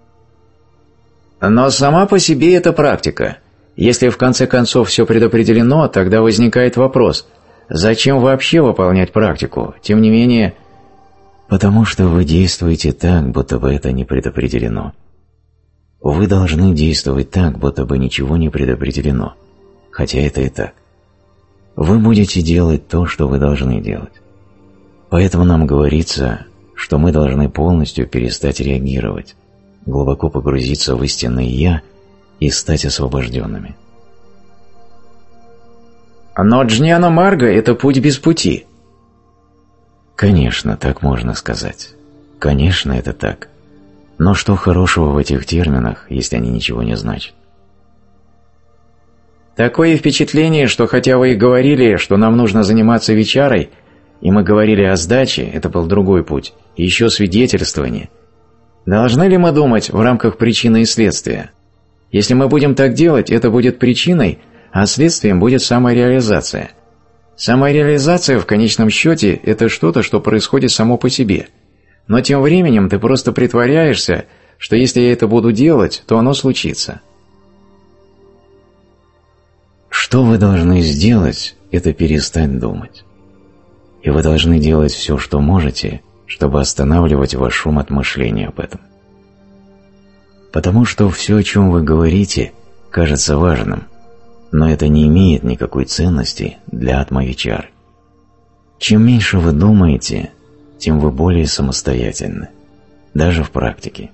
Но сама по себе это практика. Если в конце концов все предопределено, тогда возникает вопрос, зачем вообще выполнять практику? Тем не менее... Потому что вы действуете так, будто бы это не предопределено. Вы должны действовать так, будто бы ничего не предопределено, хотя это и так. Вы будете делать то, что вы должны делать. Поэтому нам говорится, что мы должны полностью перестать реагировать, глубоко погрузиться в истинное «Я» и стать освобожденными. Но джняна-марга – это путь без пути. Конечно, так можно сказать. Конечно, это так. Но что хорошего в этих терминах, если они ничего не значат? Такое впечатление, что хотя вы и говорили, что нам нужно заниматься вичарой, и мы говорили о сдаче, это был другой путь, и еще свидетельствование. Должны ли мы думать в рамках причины и следствия? Если мы будем так делать, это будет причиной, а следствием будет самореализация. Самореализация в конечном счете – это что-то, что происходит само по себе. Но тем временем ты просто притворяешься, что если я это буду делать, то оно случится. Что вы должны сделать, это перестать думать. И вы должны делать все, что можете, чтобы останавливать ваш шум от мышления об этом. Потому что все, о чем вы говорите, кажется важным, но это не имеет никакой ценности для атма-вичары. Чем меньше вы думаете, тем вы более самостоятельны, даже в практике.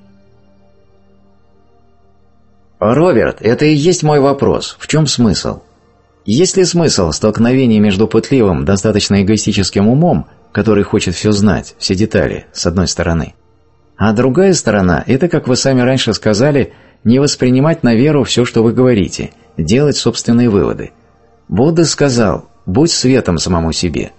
Роберт, это и есть мой вопрос. В чем смысл? Есть ли смысл столкновения между пытливым, достаточно эгоистическим умом, который хочет все знать, все детали, с одной стороны, а другая сторона – это, как вы сами раньше сказали, не воспринимать на веру все, что вы говорите, делать собственные выводы. Будда сказал: «Будь светом самому себе».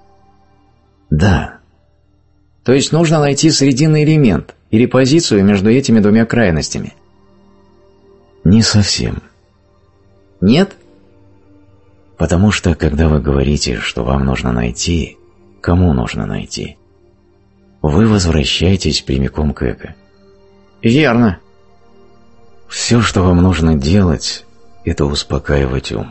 Да. То есть нужно найти срединный элемент или позицию между этими двумя крайностями. Не совсем. Нет? Потому что, когда вы говорите, что вам нужно найти, кому нужно найти, вы возвращаетесь прямиком к эго. Верно. Все, что вам нужно делать, это успокаивать ум.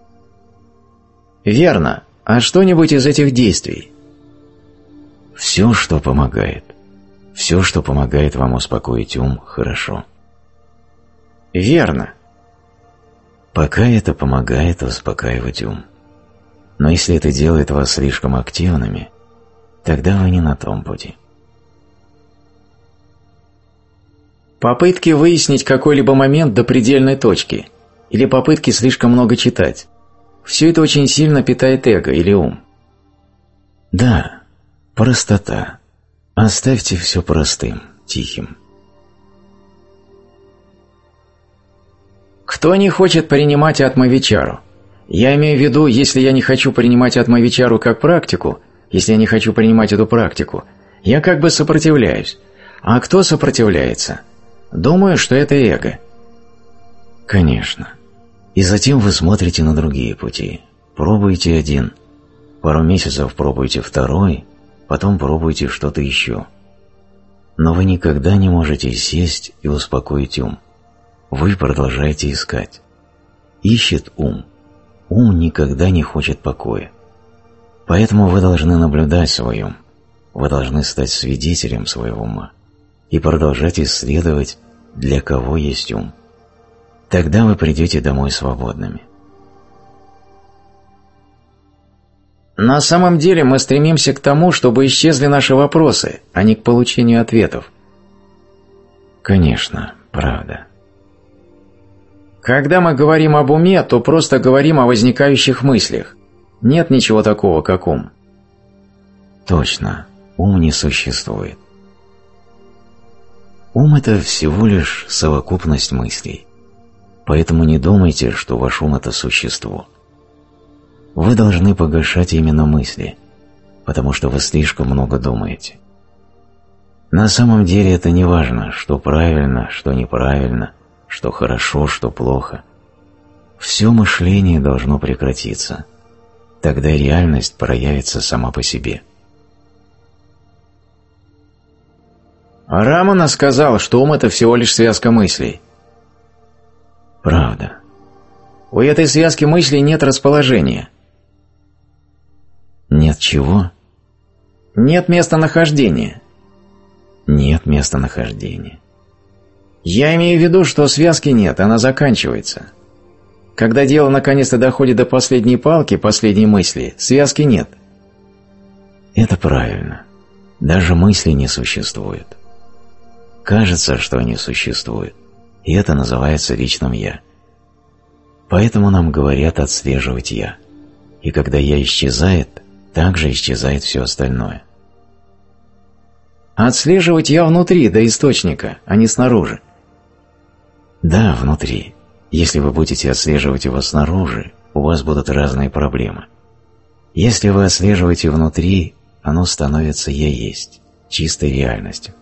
Верно. А что-нибудь из этих действий? Все, что помогает. Все, что помогает вам успокоить ум, хорошо. Верно. Пока это помогает успокаивать ум. Но если это делает вас слишком активными, тогда вы не на том пути. Попытки выяснить какой-либо момент до предельной точки или попытки слишком много читать – все это очень сильно питает эго или ум. Да, простота. Оставьте все простым, тихим. Кто не хочет принимать атма-вичару? Я имею в виду, если я не хочу принимать атма-вичару как практику, если я не хочу принимать эту практику, я как бы сопротивляюсь. А кто сопротивляется? Думаю, что это эго. Конечно. И затем вы смотрите на другие пути. Пробуйте один. Пару месяцев пробуйте второй, потом пробуйте что-то еще. Но вы никогда не можете сесть и успокоить ум. Вы продолжаете искать. Ищет ум. Ум никогда не хочет покоя. Поэтому вы должны наблюдать свой ум. Вы должны стать свидетелем своего ума и продолжать исследовать, для кого есть ум. Тогда вы придете домой свободными. На самом деле мы стремимся к тому, чтобы исчезли наши вопросы, а не к получению ответов. Конечно, правда. Когда мы говорим об уме, то просто говорим о возникающих мыслях. Нет ничего такого, как ум. Точно, ум не существует. Ум – это всего лишь совокупность мыслей. Поэтому не думайте, что ваш ум – это существо. Вы должны погашать именно мысли, потому что вы слишком много думаете. На самом деле это не важно, что правильно, что неправильно, что хорошо, что плохо. Все мышление должно прекратиться. Тогда реальность проявится сама по себе. Рамана сказал, что ум – это всего лишь связка мыслей. Правда. У этой связки мыслей нет расположения. Нет чего? Нет местонахождения. Нет местонахождения. Я имею в виду, что связки нет, она заканчивается. Когда дело наконец-то доходит до последней палки, последней мысли, связки нет. Это правильно. Даже мысли не существует. Кажется, что они существуют, и это называется личным «я». Поэтому нам говорят отслеживать «я». И когда «я» исчезает, также исчезает все остальное. Отслеживать «я» внутри, до источника, а не снаружи. Да, внутри. Если вы будете отслеживать его снаружи, у вас будут разные проблемы. Если вы отслеживаете внутри, оно становится «я есть», чистой реальностью.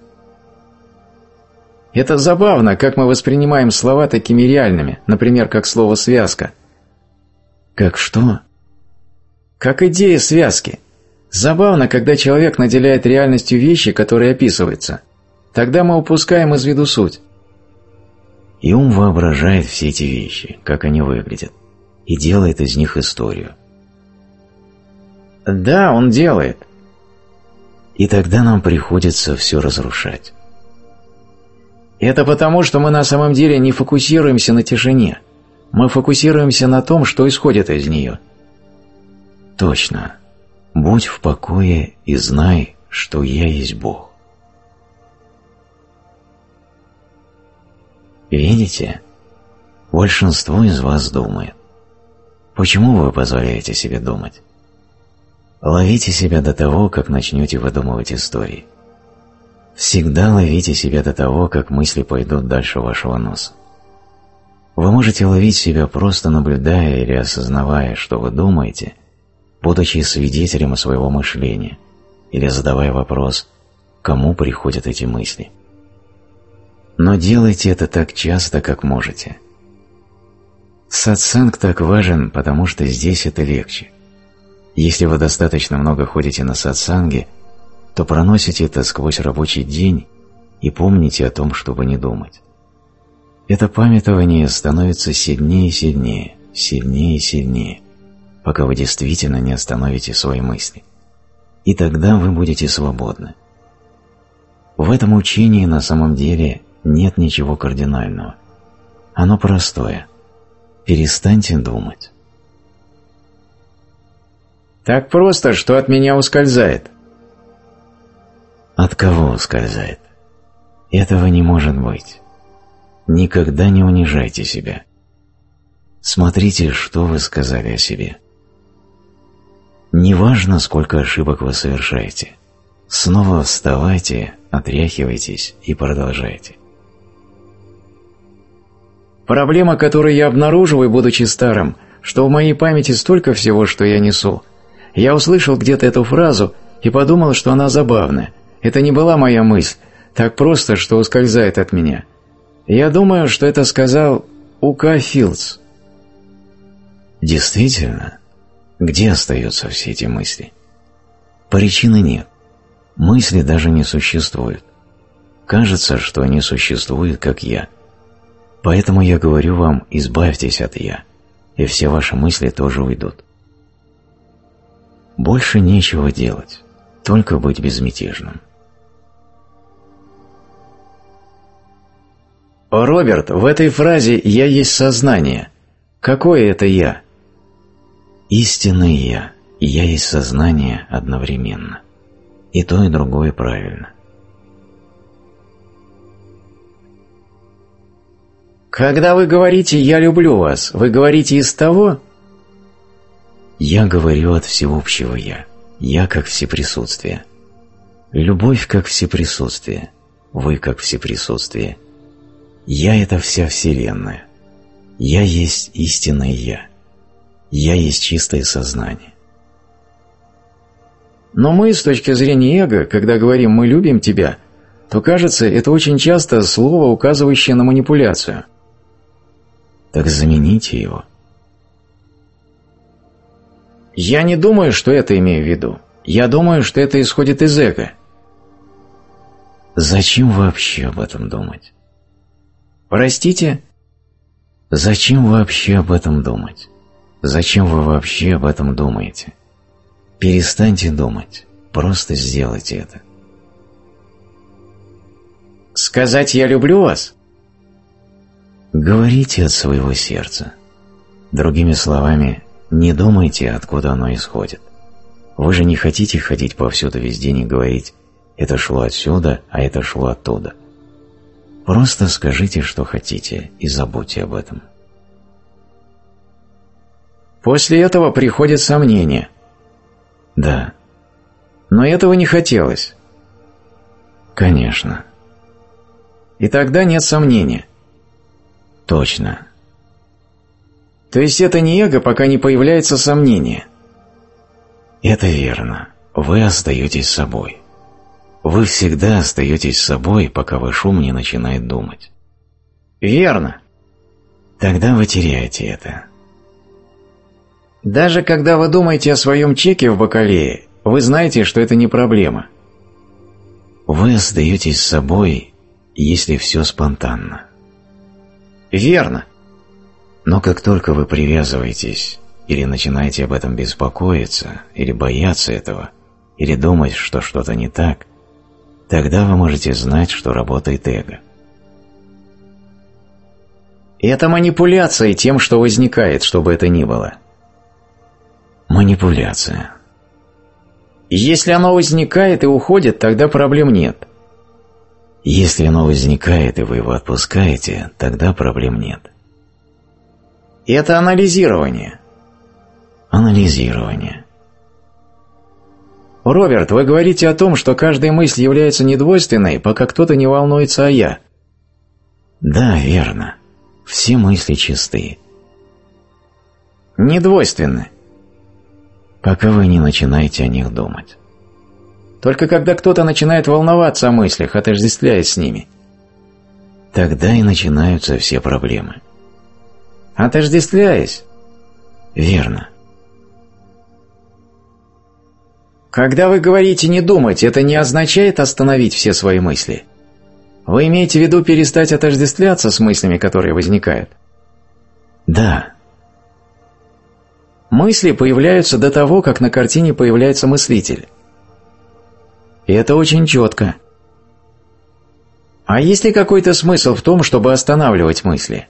Это забавно, как мы воспринимаем слова такими реальными, например, как слово «связка». Как что? Как идея связки. Забавно, когда человек наделяет реальностью вещи, которые описываются. Тогда мы упускаем из виду суть. И ум воображает все эти вещи, как они выглядят, и делает из них историю. Да, он делает. И тогда нам приходится все разрушать. Это потому, что мы на самом деле не фокусируемся на тишине. Мы фокусируемся на том, что исходит из нее. Точно. Будь в покое и знай, что я есть Бог. Видите? Большинство из вас думает. Почему вы позволяете себе думать? Ловите себя до того, как начнете выдумывать истории. Всегда ловите себя до того, как мысли пойдут дальше вашего носа. Вы можете ловить себя, просто наблюдая или осознавая, что вы думаете, будучи свидетелем своего мышления, или задавая вопрос, кому приходят эти мысли. Но делайте это так часто, как можете. Сатсанг так важен, потому что здесь это легче. Если вы достаточно много ходите на сатсанге, то проносите это сквозь рабочий день и помните о том, чтобы не думать. Это памятование становится сильнее и сильнее, сильнее и сильнее, пока вы действительно не остановите свои мысли. И тогда вы будете свободны. В этом учении на самом деле нет ничего кардинального. Оно простое. Перестаньте думать. Так просто, что от меня ускользает. От кого ускользает? Этого не может быть. Никогда не унижайте себя. Смотрите, что вы сказали о себе. Неважно, сколько ошибок вы совершаете. Снова вставайте, отряхивайтесь и продолжайте. Проблема, которую я обнаруживаю, будучи старым, что в моей памяти столько всего, что я несу. Я услышал где-то эту фразу и подумал, что она забавная. Это не была моя мысль, так просто, что ускользает от меня. Я думаю, что это сказал У.К. Филдс. Действительно? Где остаются все эти мысли? Причины нет. Мысли даже не существуют. Кажется, что они существуют, как «я». Поэтому я говорю вам, избавьтесь от «я», и все ваши мысли тоже уйдут. Больше нечего делать, только быть безмятежным. Роберт, в этой фразе «я есть сознание». Какое это «я»? Истинное «я» и «я есть сознание» одновременно. И то, и другое правильно. Когда вы говорите «я люблю вас», вы говорите из того? Я говорю от всеобщего «я». Я как всеприсутствие. Любовь как всеприсутствие. вы как всеприсутствие. Я – это вся Вселенная. Я есть истинное Я. Я есть чистое сознание. Но мы, с точки зрения эго, когда говорим «мы любим тебя», то, кажется, это очень часто слово, указывающее на манипуляцию. Так замените его. Я не думаю, что это имею в виду. Я думаю, что это исходит из эго. Зачем вообще об этом думать? Простите? Зачем вообще об этом думать? Зачем вы вообще об этом думаете? Перестаньте думать. Просто сделайте это. Сказать «я люблю вас»? Говорите от своего сердца. Другими словами, не думайте, откуда оно исходит. Вы же не хотите ходить повсюду весь день и говорить «это шло отсюда, а это шло оттуда». Просто скажите, что хотите, и забудьте об этом. После этого приходит сомнение. Да. Но этого не хотелось. Конечно. И тогда нет сомнения. Точно. То есть это не эго, пока не появляется сомнение. Это верно. Вы остаетесь собой. Вы всегда остаетесь собой, пока ваш ум не начинает думать. Верно. Тогда вы теряете это. Даже когда вы думаете о своем чеке в бакалее, вы знаете, что это не проблема. Вы остаетесь собой, если все спонтанно. Верно. Но как только вы привязываетесь или начинаете об этом беспокоиться, или бояться этого, или думать, что что-то не так, тогда вы можете знать, что работает эго. Это манипуляция тем, что возникает, что бы это ни было. Манипуляция. Если оно возникает и уходит, тогда проблем нет. Если оно возникает и вы его отпускаете, тогда проблем нет. Это анализирование. Анализирование. Роберт, вы говорите о том, что каждая мысль является недвойственной, пока кто-то не волнуется о «я». Да, верно. Все мысли чистые. Недвойственны. Пока вы не начинаете о них думать. Только когда кто-то начинает волноваться о мыслях, отождествляясь с ними. Тогда и начинаются все проблемы. Отождествляясь? Верно. Когда вы говорите «не думать», это не означает остановить все свои мысли. Вы имеете в виду перестать отождествляться с мыслями, которые возникают? Да. Мысли появляются до того, как на картине появляется мыслитель. И это очень четко. А есть ли какой-то смысл в том, чтобы останавливать мысли?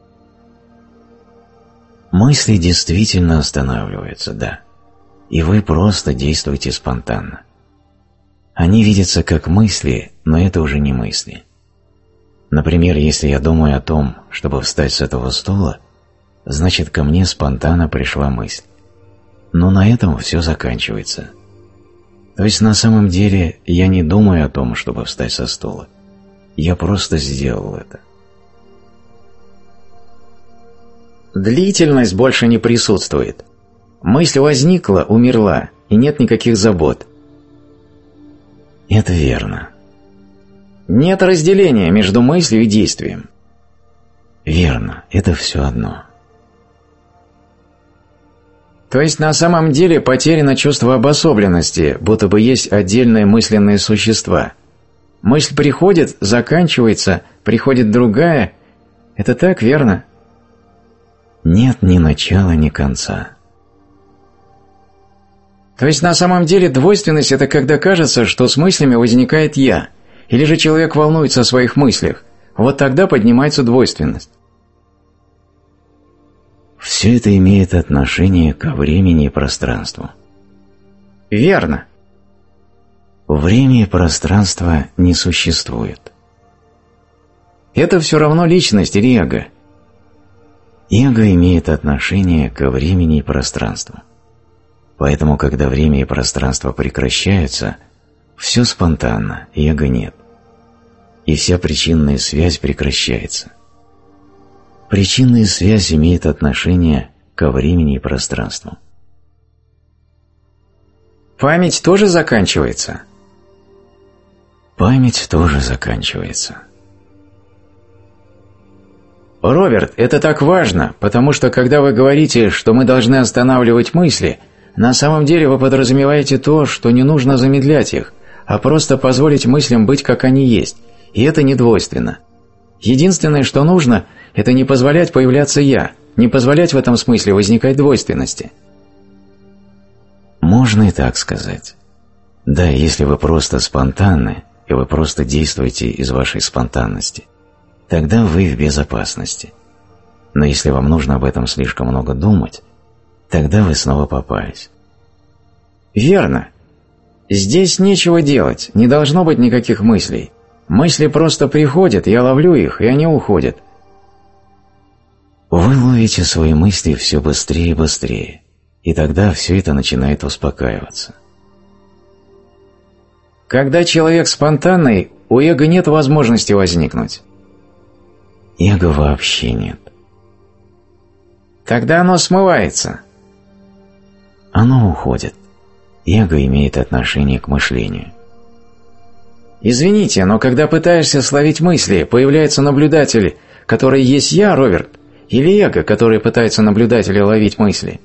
Мысли действительно останавливаются, да. И вы просто действуете спонтанно. Они видятся как мысли, но это уже не мысли. Например, если я думаю о том, чтобы встать с этого стула, значит, ко мне спонтанно пришла мысль. Но на этом все заканчивается. То есть на самом деле я не думаю о том, чтобы встать со стула. Я просто сделал это. Длительность больше не присутствует. Мысль возникла, умерла, и нет никаких забот. Это верно. Нет разделения между мыслью и действием. Верно, это все одно. То есть на самом деле потеряно чувство обособленности, будто бы есть отдельные мысленные существа. Мысль приходит, заканчивается, приходит другая. Это так, верно? Нет ни начала, ни конца. То есть на самом деле двойственность – это когда кажется, что с мыслями возникает «я», или же человек волнуется о своих мыслях. Вот тогда поднимается двойственность. Все это имеет отношение ко времени и пространству. Верно. Время и пространство не существует. Это все равно личность или эго. Эго имеет отношение ко времени и пространству. Поэтому, когда время и пространство прекращаются, все спонтанно, эго нет. и вся причинная связь прекращается. Причинная связь имеет отношение ко времени и пространству. Память тоже заканчивается? Память тоже заканчивается. Роберт, это так важно, потому что когда вы говорите, что мы должны останавливать мысли, на самом деле вы подразумеваете то, что не нужно замедлять их, а просто позволить мыслям быть как они есть, и это не двойственно. Единственное, что нужно, это не позволять появляться «я», не позволять в этом смысле возникать двойственности. Можно и так сказать. Да, если вы просто спонтанны, и вы просто действуете из вашей спонтанности, тогда вы в безопасности. Но если вам нужно об этом слишком много думать, тогда вы снова попались. Верно. Здесь нечего делать, не должно быть никаких мыслей. Мысли просто приходят, я ловлю их, и они уходят. Вы ловите свои мысли все быстрее и быстрее, и тогда все это начинает успокаиваться. Когда человек спонтанный, у эго нет возможности возникнуть. Эго вообще нет. Тогда оно смывается. Оно уходит. Эго имеет отношение к мышлению. Извините, но когда пытаешься словить мысли, появляется наблюдатель, который есть я, Роберт, или эго, который пытается наблюдателя ловить мысли?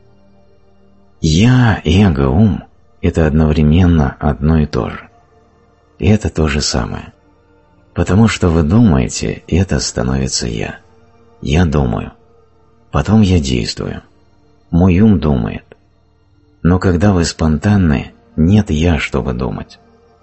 Я, эго, ум – это одновременно одно и то же. И это то же самое. Потому что вы думаете, это становится я. Я думаю. Потом я действую. Мой ум думает. Но когда вы спонтанны, нет «я», чтобы думать.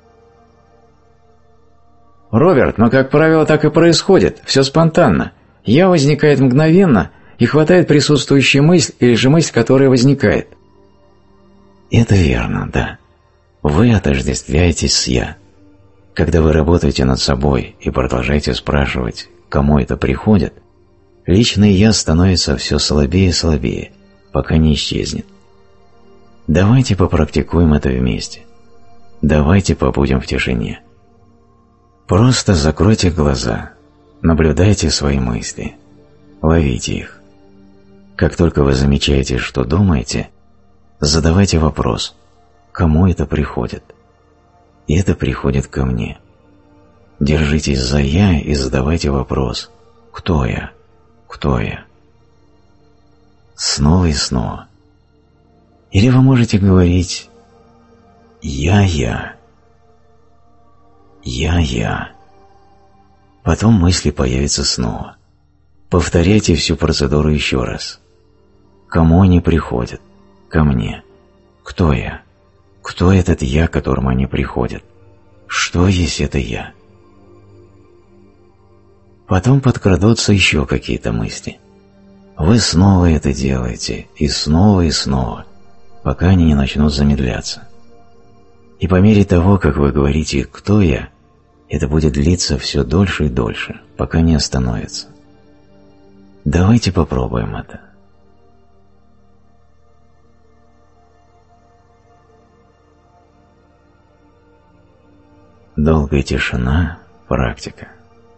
Роберт, но, как правило, так и происходит, все спонтанно. «Я» возникает мгновенно, и хватает присутствующую мысль или же мысль, которая возникает. Это верно, да. Вы отождествляетесь с «я». Когда вы работаете над собой и продолжаете спрашивать, кому это приходит, личное «я» становится все слабее и слабее, пока не исчезнет. Давайте попрактикуем это вместе. Давайте побудем в тишине. Просто закройте глаза, наблюдайте свои мысли, ловите их. Как только вы замечаете, что думаете, задавайте вопрос, кому это приходит. И это приходит ко мне. Держитесь за «я» и задавайте вопрос, кто я, кто я. Снова и снова. Или вы можете говорить «я». Потом мысли появятся снова. Повторяйте всю процедуру еще раз. Кому они приходят? Ко мне. Кто я? Кто этот «я», к которому они приходят? Что есть это «я»? Потом подкрадутся еще какие-то мысли. Вы снова это делаете, и снова, пока они не начнут замедляться. И по мере того, как вы говорите «кто я», это будет длиться все дольше и дольше, пока не остановится. Давайте попробуем это. Долгая тишина, практика.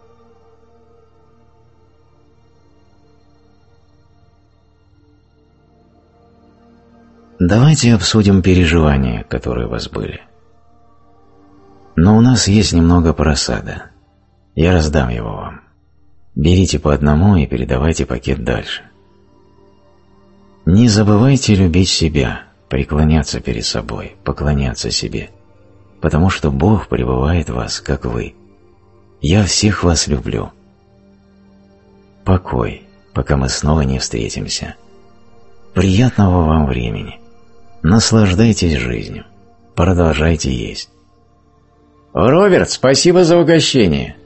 Давайте обсудим переживания, которые у вас были. Но у нас есть немного просада. Я раздам его вам. Берите по одному и передавайте пакет дальше. Не забывайте любить себя, преклоняться перед собой, поклоняться себе, потому что Бог пребывает в вас, как вы. Я всех вас люблю. Покой, пока мы снова не встретимся. Приятного вам времени. Наслаждайтесь жизнью. Продолжайте есть. Роберт, спасибо за угощение.